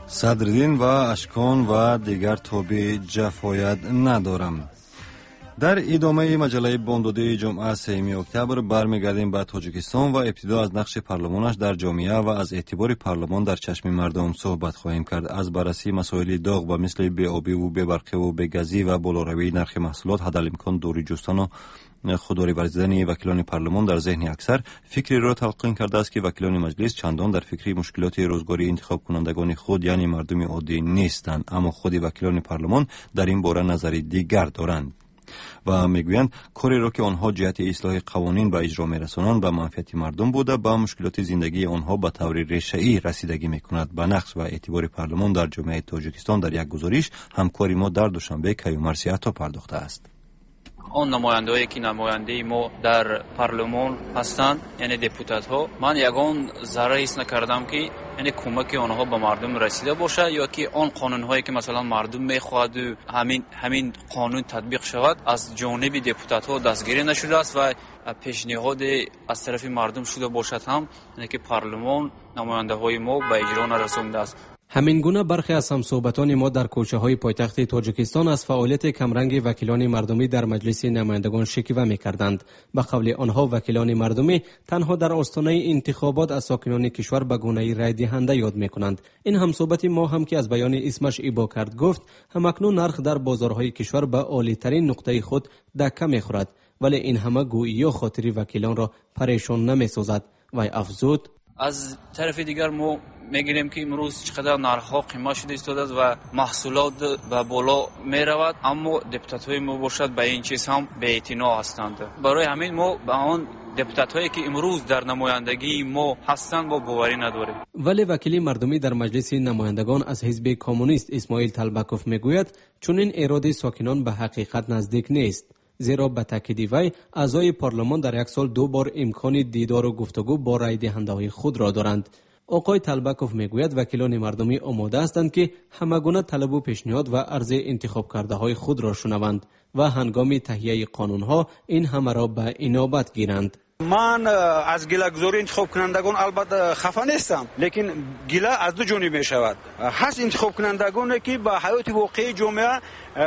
صدرالدین و اشکان و دیگر تابع جفایت ندارم. در ادامه مجله بامدادی جمعه 3 اکتبر برمیگردیم به تاجیکستان و ابتدا از نقش پارلمانش در جامعه و از اعتبار پارلمان در چشم مردم صحبت خواهیم کرد. از بررسی مسائل داغ و مثل بی‌آبی و بی‌برقی و بی‌گازی و بالاروی نرخ محصولات حداقل دوری جستن و خودداری ورزیدن وکیلان پارلمان در ذهن اکثر فکری را تلقین کرده است که وکیلان مجلس چندان در فکر مشکلات روزگاری انتخاب کنندگان خود یعنی مردم عادی نیستند، اما خود وکیلان پارلمان در این باره نظری دیگر دارند و میگویند کاری را که آنها جهت اصلاح قوانین به اجرا میرسانند به منفعت مردم بوده با مشکلات زندگی آنها به طور ریشه‌ای رسیدگی میکند. به نقش و اعتبار پارلمان در جامعه تاجیکستان در یک گزارش همکاری ما در دوشنبه کیومرثی عطا پرداخته است. آن نماینده‌ای که نماینده ما در پارلمان هستند یعنی دپوتات ها، من یگان ذره حس نکردم که یعنی کمک آنها به مردم رسیده باشه یا که آن قانون هایی که مثلا مردم میخواهد همین قانون تطبیق شود از جانب دپوتات ها دستگیری نشده است و پیشنهاد از طرف مردم شده باشد هم یعنی که پارلمان نماینده های ما به اجرا نرسانده است. همین گونه برخی از همصحبتان ما در کوچه‌های پایتخت تاجیکستان از فعالیت کمرنگ وکیلان مردمی در مجلس نمایندگان شکوه می‌کردند. به قول آنها وکیلان مردمی تنها در آستانه انتخابات از ساکنان کشور به گونه‌ای رای دهنده یاد می‌کنند. این همصحبت ما هم که از بیان اسمش ابا کرد گفت همکنون نرخ در بازارهای کشور به عالی‌ترین نقطه خود دکه می‌خورد، ولی این همه گویی و خاطری وکیلان را پریشان نمی‌سازد. و افزود از طرف دیگر ما میگیریم که امروز چقدر نرخ‌ها قیمت شده ایستاده است و محصولات به بالا میرود، اما دپوتات‌های ما باشد به این چیز هم بی‌اعتنا هستند. برای همین ما به آن دپوتات‌هایی که امروز در نمایندگی ما هستند ما باوری نداریم. ولی وکیل مردمی در مجلس نمایندگان از حزب کمونیست اسماعیل طلبکوف میگوید چون این اراده ساکنان به حقیقت نزدیک نیست، زیرا به تاکید وی اعضای پارلمان در یک سال 2 بار امکان دیدار و گفتگو با رای دهنده‌های خود را دارند. آقای طلبکوف میگوید وکیلان مردمی آماده هستند که همگونه طلب و پیشنهاد و عرض انتخاب کرده های خود را شنوند و هنگام تهیه قانون ها این همه را به انابت گیرند. من از گله‌گذاری انتخاب کنندگان البته خفه نیستم، لیکن گله از دو جانب می شود. هست انتخاب کنندگانی که به حیات واقعی جامعه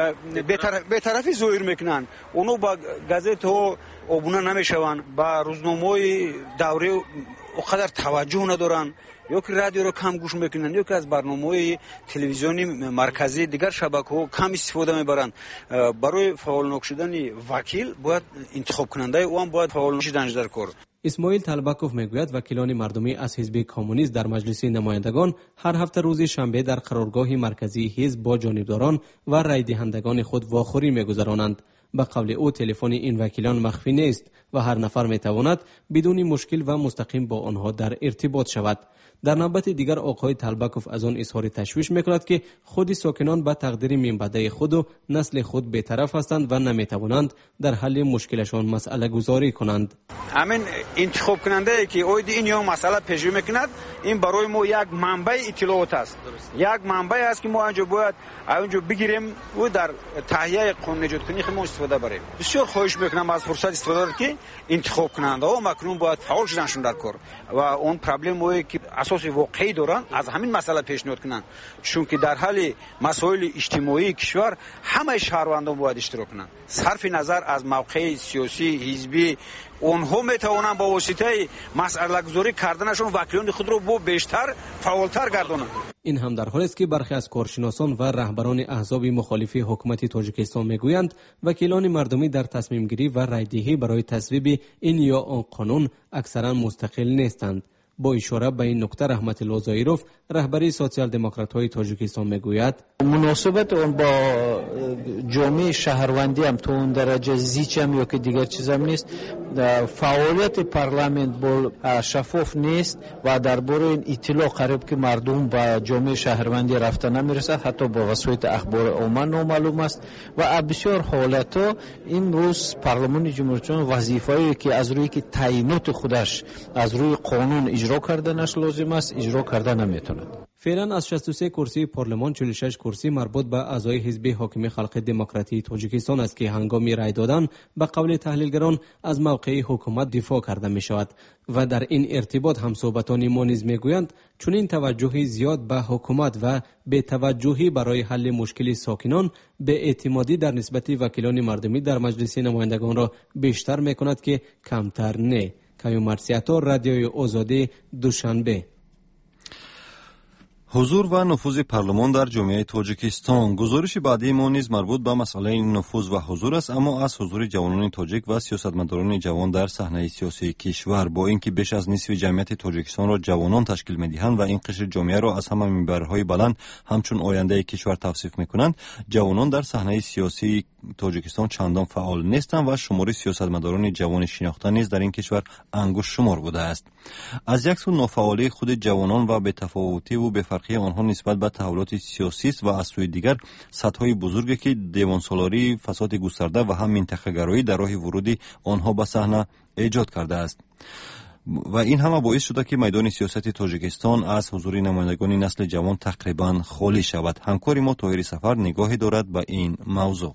بی‌طرفی ظاهر میکنند، اونو با گازت ها آبونه نمیشوند، با روزنامه‌های دوره اونقدر توجه ندارن، یا که رادیو رو کم گوش میکنن یا که از برنامه‌های تلویزیونی مرکزی دیگر شبکه‌ها کم استفاده میبرند. برای فعال شدن وکیل باید انتخاب کننده او هم باید فعال شدن در کار. اسماعیل طلبکوف میگوید وکیلان مردمی از حزب کمونیست در مجلس نمایندگان هر هفته روز شنبه در قرارگاه مرکزی حزب با جانبداران و رای دهندگان خود واخوری میگذرانند. به قول او تلفن این وکیلان مخفی نیست و هر نفر میتواند بدون مشکل و مستقیم با آنها در ارتباط شود. در نوبت دیگر آقای طلبکوف از آن اظهار تشویش میکند که خود ساکنان به تقدیر منبعه خود و نسل خود بی‌طرف هستند و نمیتوانند در حل مشکلشان مسئله گذاری کنند. همین انتخاب کننده که اوید این یا مسئله پیش‌بینی میکند، این برای ما یک منبع اطلاعات است. یک منبع است که ما اونجا باید اونجا بگیریم و در تهیه قانون ایجاد کنی ما استفاده بریم. بسیار خواهش میکنم از فرصت استفاده که انتخاب کننده ها مکنون باید فعال شدن در کار و اون پرابلمایی که اساس واقعی دارن از همین مسئله پیشنهاد کنن، چون که در حل مسائل اجتماعی کشور همه شهروندان باید اشتراک کنن. صرف نظر از موقع سیاسی حزبی اونها میتوانند با واسطه مسئله گذاری کردنشون وکیلان خود رو با بیشتر فعالتر گردانند. این هم در حالی است که برخی از کارشناسان و رهبران احزاب مخالف حکومت تاجیکستان میگویند وکیلان مردمی در تصمیم گیری و رایدهی برای تصویب این یا آن قانون اکثرا مستقل نیستند. با اشاره به این نکته رحمت الله زایروف رهبری سوسیال دموکرات های تاجیکستان میگوید مناسبت اون با جامعه شهروندی هم تو اون درجه زیچ هم یا که دیگر چیز هم نیست. فعالیت پارلمانت شفاف نیست و درباره این اطلاع قریب که مردم با جامعه شهروندی رفته نمیرسد، حتی با وسایل اخبار عموما نامعلوم است و بسیار حالتا این روز پارلمان جمهوری اسلامی وظیفه‌ای که از روی که تعیینات خودش از روی قانون اجرا کردنش لازم است اجرا کردن نمیتونه. فعلا از 63 کرسی پارلمان 46 کرسی مربوط به اعضای حزب حاکم خلق دموکراتی تاجیکستان است که هنگام رای دادن به قول تحلیلگران از موقع حکومت دفاع کرده می شود و در این ارتباط همصحبتان ما نیز می گویند چون این توجه زیاد به حکومت و به توجهی برای حل مشکل ساکنان به اعتمادی در نسبت وکیلان مردمی در مجلس نمایندگان را بیشتر می کند که کمتر نه. کیوم مرسیاتور، رادیوی آزادی، دوشنبه. حضور و نفوذ پارلمان در جامعه تاجیکستان. گزارش بعدی ما نیز مربوط به مسئله نفوذ و حضور است، اما از حضور جوانان تاجیک و سیاستمداران جوان در صحنه سیاسی کشور. با اینکه بیش از نصف جمعیت تاجیکستان را جوانان تشکیل می‌دهند و این قشر جامعه را از همه منبرهای بلند همچون آینده کشور توصیف می‌کنند، جوانان در صحنه سیاسی تاجیکستان چندان فعال نیستند و شمار سیاستمداران جوان شناخته نیز در این کشور انگشت شمار بوده است. از یک سو نافعالی خود جوانان و بی‌تفاوتی و بی‌فرقی آنها نسبت به تحولات سیاسی است و از سوی دیگر سطح‌های بزرگی که دیوانسالاری، فساد گسترده و هم منطقه‌گرایی در راه ورود آنها به صحنه ایجاد کرده است. و این همه باعث شده که میدان سیاست تاجیکستان از حضور نمایندگان نسل جوان تقریبا خالی شود. همکار ما طاهر سفر نگاهی دارد به این موضوع.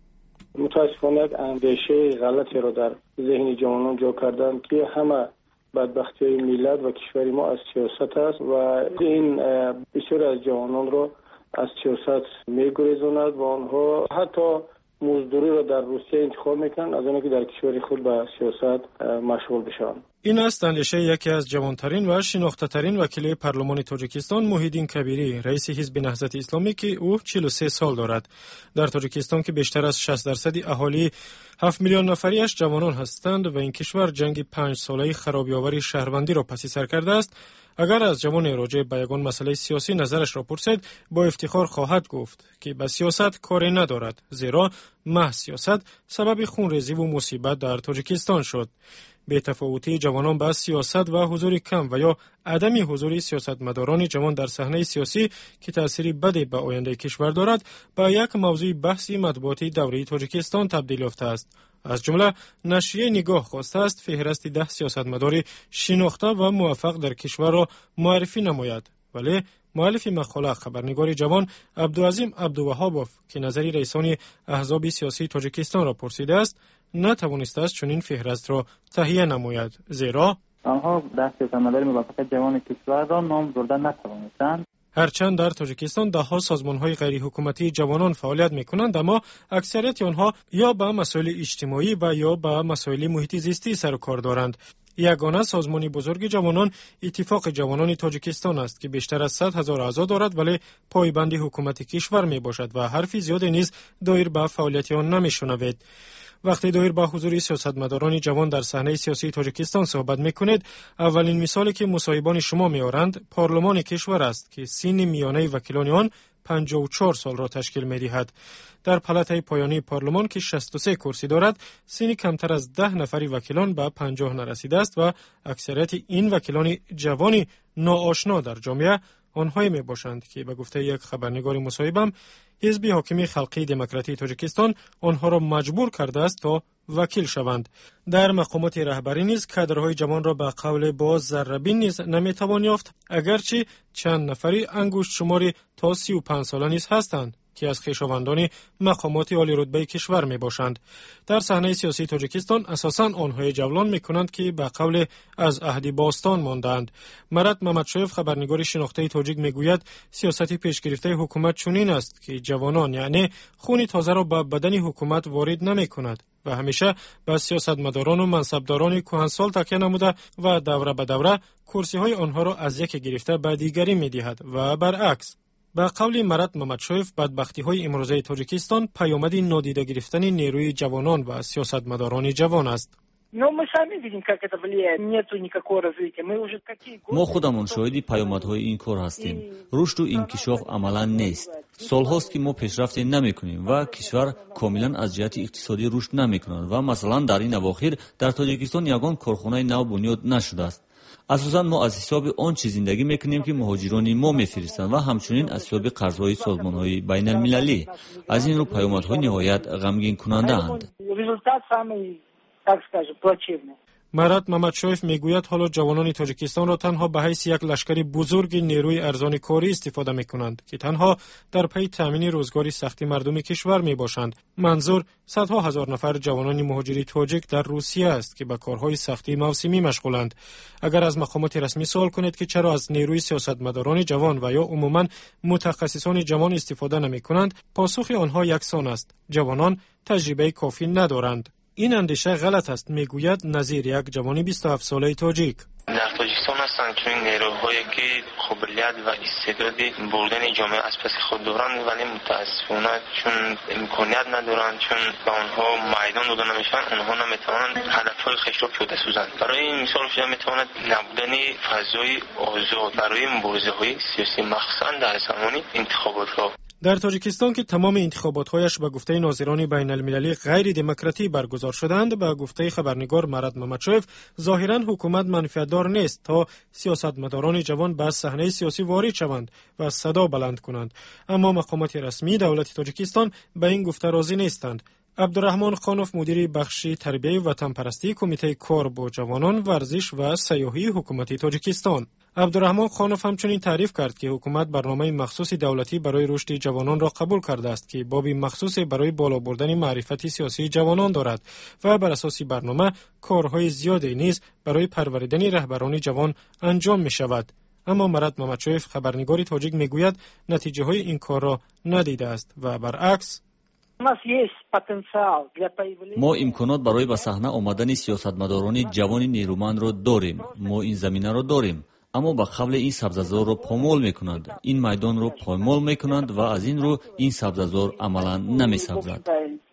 متاسفانه اندیشه غلطی را در ذهن جوانان جا کردند که همه بدبختی ملت و کشور ما از سیاست است و این بسیار از جوانان را از سیاست میگریزاند و آنها حتی مزدوری را در روسیه انتخاب میکنند از آنکه در کشور خود به سیاست مشغول بشوند. این است اندیشه یکی از جوانترین و شناخته‌ترین وکیل پارلمان تاجیکستان، محیدین کبیری، رئیس حزب نهضت اسلامی که او 43 سال دارد. در تاجیکستان که بیشتر از 60% اهالی 7 میلیون نفریش جوانان هستند و این کشور جنگ 5 ساله خرابی‌آور شهروندی را پس سر کرده است، اگر از جوان راجع به یگان مسئله سیاسی نظرش را پرسید، با افتخار خواهد گفت که به سیاست کاری ندارد، زیرا محض سیاست سبب خونریزی و مصیبت در تاجیکستان شد. بی‌تفاوتی جوانان با سیاست و حضور کم و یا عدم حضور سیاستمداران جوان در صحنه سیاسی که تأثیری بدی به آینده کشور دارد، به یک موضوع بحثی مطبوعاتی دوره تاجیکستان تبدیل یافته است. از جمله نشریه نگاه خواسته است فهرست 10 سیاستمدار شناخته و موفق در کشور را معرفی نماید، ولی مؤلف مقاله خبرنگار جوان عبدالعظیم عبدالوهابوف که نظری رئیسان احزاب سیاسی تاجیکستان را پرسیده است، نتوانسته است چنین فهرست را تهیه نماید، زیرا آنها 10 سیاستمدار موفق جوان کشور را نام بردن نتوانستند. هرچند در تاجیکستان ده‌ها سازمان‌های غیر حکومتی جوانان فعالیت می‌کنند، اما اکثریت آنها یا با مسائل اجتماعی و یا با مسائل محیط زیستی سر و کار دارند. یگانه سازمان بزرگ جوانان اتفاق جوانان تاجیکستان است که بیشتر از 100,000 اعضا دارد، ولی پایبند حکومت کشور میباشد و حرفی زیادی نیز دایر به فعالیت آن نمیشنوید. وقتی دایر به حضور سیاستمداران جوان در صحنه سیاسی تاجیکستان صحبت میکنید، اولین مثالی که مصاحبان شما میآورند پارلمان کشور است که سن میانه وکیلان آن 54 سال را تشکیل می‌دهد. در پلاتای پایانی پارلمان که 63 کرسی دارد، سن کمتر از 10 نفر وکیلان به 50 نرسیده است و اکثریت این وکیلان جوانی ناآشنا در جامعه آنهایی میباشند که به گفته یک خبرنگار مصاحبم، حزب حاکم خلقی دموکراتی تاجیکستان آنها را مجبور کرده است تا وکیل شوند. در مقامات رهبری نیز کادرهای جوان را به قول باز ذره‌بین نیز نمیتوان یافت، اگرچه چند نفری انگشت شماری تا 35 ساله نیز هستند که از خویشاوندان مقامات عالی رتبه کشور می باشند. در صحنه سیاسی تاجیکستان اساساً آنهای جولان می کنند که به قول از عهد باستان ماندند. مرد ممدشایف خبرنگار شناخته تاجیک می گوید سیاست پیش گرفته حکومت چنین است که جوانان یعنی خون تازه را به بدن حکومت وارد نمی کند و همیشه به سیاستمداران و منصبداران کهنسال تکیه نموده و دوره به دوره کرسی های آنها را از یکی گرفته به دیگری می دهد و برعکس. با قول مرد ممدشایف بدبختی های امروزه تاجیکستان پیامد نادیده گرفتن نیروی جوانان و سیاستمداران جوان است. ما خودمون شاهد پیامدهای این کار هستیم. رشد و انکشاف عملا نیست. سالهاست که ما پیشرفت نمی‌کنیم و کشور کاملا از جهت اقتصادی رشد نمی‌کند و مثلا در این اواخر در تاجیکستان یگان کارخانه نو بنیاد نشده است. اساساً ما از حساب آنچه زندگی میکنیم که مهاجران ما میفرستند و همچنین از حساب قرضهای سازمانهای بین المللی. از این رو پیامدهای نهایت غمگین کننده اند. مراد ممدشویف میگوید حالا جوانان تاجیکستان را تنها به حیث یک لشکر بزرگ نیروی ارزان کاری استفاده میکنند که تنها در پی تامین روزگار سختی مردم کشور میباشند. منظور صدها هزار نفر جوانان مهاجری تاجیک در روسیه است که به کارهای سختی موسمی مشغولند. اگر از مقامات رسمی سوال کنید که چرا از نیروی سیاستمداران جوان و یا عموما متخصصان جوان استفاده نمیکنند، پاسخ آنها یکسان است: جوانان تجربه کافی ندارند. این اندیشه غلط است، میگوید نظیر، یک جوان 27 ساله تاجیک. در تاجیکستان هستند چون نیروهایی که قابلیت و استعداد بردن جامعه از پس خود دارند، ولی متاسفانه چون امکانیت ندارند، چون به آنها میدان داده نمیشن، آنها نمیتوانند هدفهای خود را پیاده سازند. برای این مثال شده میتواند نبودن فضای آزاد برای مبارزه‌های سیاسی، مخصوصا در زمان انتخابات ها. در تاجیکستان که تمام انتخابات‌هایش به گفته ناظران بین المللی غیر دموکراتی برگزار شدند، به گفته خبرنگار مراد ممدشویف ظاهراً حکومت منفعت‌دار نیست تا سیاستمداران جوان به صحنه سیاسی وارد شوند و صدا بلند کنند. اما مقامات رسمی دولت تاجیکستان به این گفته راضی نیستند. عبدالرحمن خانوف مدیر بخش تربیت وطن پرستی کمیته کار با جوانان، ورزش و سیاحی حکومت تاجیکستان. عبدالرحمن خانوف همچنین تعریف کرد که حکومت برنامه مخصوص دولتی برای رشد جوانان را قبول کرده است که باب مخصوص برای بالا بردن معرفت سیاسی جوانان دارد و بر اساس برنامه کارهای زیادی نیز برای پروریدن رهبران جوان انجام می شود. اما مراد ممدشویف خبرنگار تاجیک می گوید نتیجه های این کار را ندیده است و برعکس ما امکانات برای به صحنه آمدن سیاستمداران جوان نیرومند را داریم. ما این زمینه را داریم، اما به قبل این سبززار را پامال میکنند، این میدان را پامال میکنند و از این رو این سبززار عملا نمیسبزد.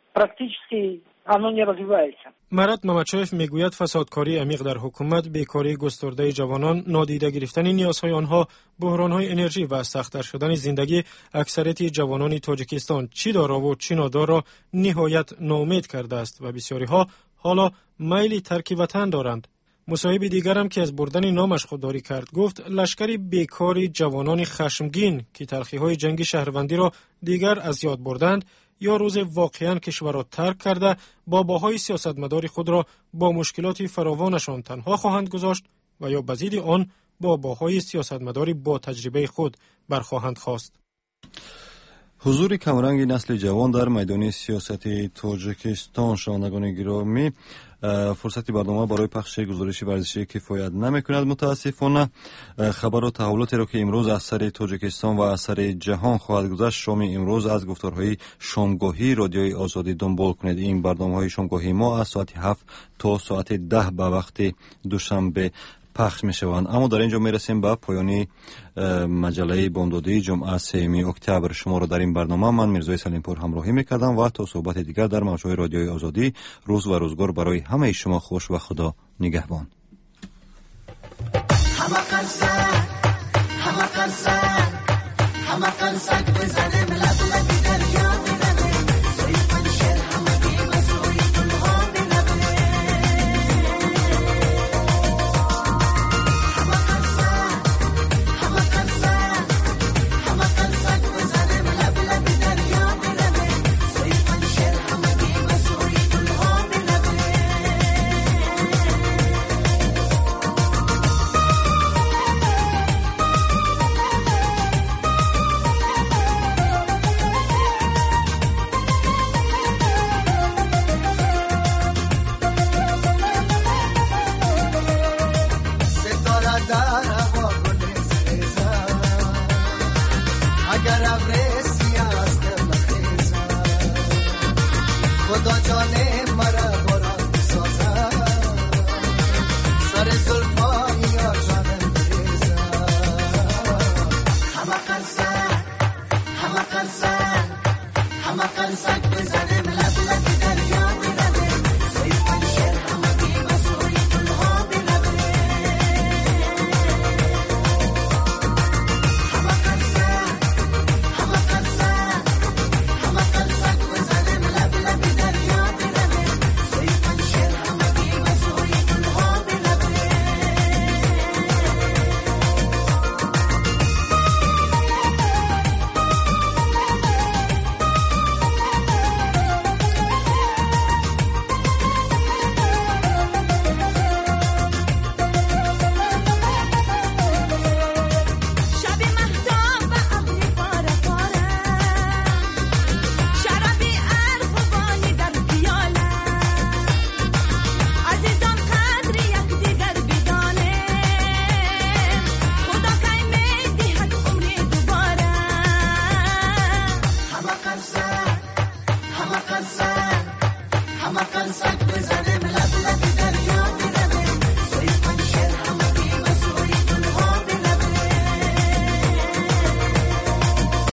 مراد ممدشویف میگوید فسادکاری عمیق در حکومت، بیکاری گسترده جوانان، نادیده گرفتن نیازهای آنها، بحرانهای انرژی و سخت‌تر شدن زندگی اکثریت جوانان تاجیکستان چی دارا و چی ندار را نهایت ناامید کرده است و بسیاری ها حالا میل ترک وطن دارند. مصاحب دیگر هم که از بردن نامش خودداری کرد گفت لشکری بیکاری جوانان خشمگین که تلخی‌های جنگ شهروندی را دیگر از یاد بردند یا روز واقعاً کشور را ترک کرده باباهای سیاستمدار خود را با مشکلات فراوانشان تنها خواهند گذاشت و یا بزید آن باباهای سیاستمدار با تجربه خود برخواهند خواست. حضور کمرنگ نسل جوان در میدان سیاست تاجیکستان. شنوندگان گرامی، فرصتی برنامه برای پخش گزارش ورزشی کفایت نمی‌کند. متاسفانه خبر و تحولاتی را که امروز از سر تاجیکستان و از سر جهان خواهد گذشت شام امروز از گفتارهای شامگاهی رادیوی آزادی دنبال کنید. این برنامه‌های شامگاهی ما از ساعت 7 تا ساعت 10 به وقت دوشنبه پخش می شوند. اما در اینجا می رسیم به پایانی مجله بامدادی جمعه 3 اکتبر. شما را در این برنامه من میرزای سلیمپور همراهی می کردم و تا صحبت دیگر در موجهای رادیوی آزادی. روز و روزگار برای همه شما خوش و خدا نگهبان. همه قرصن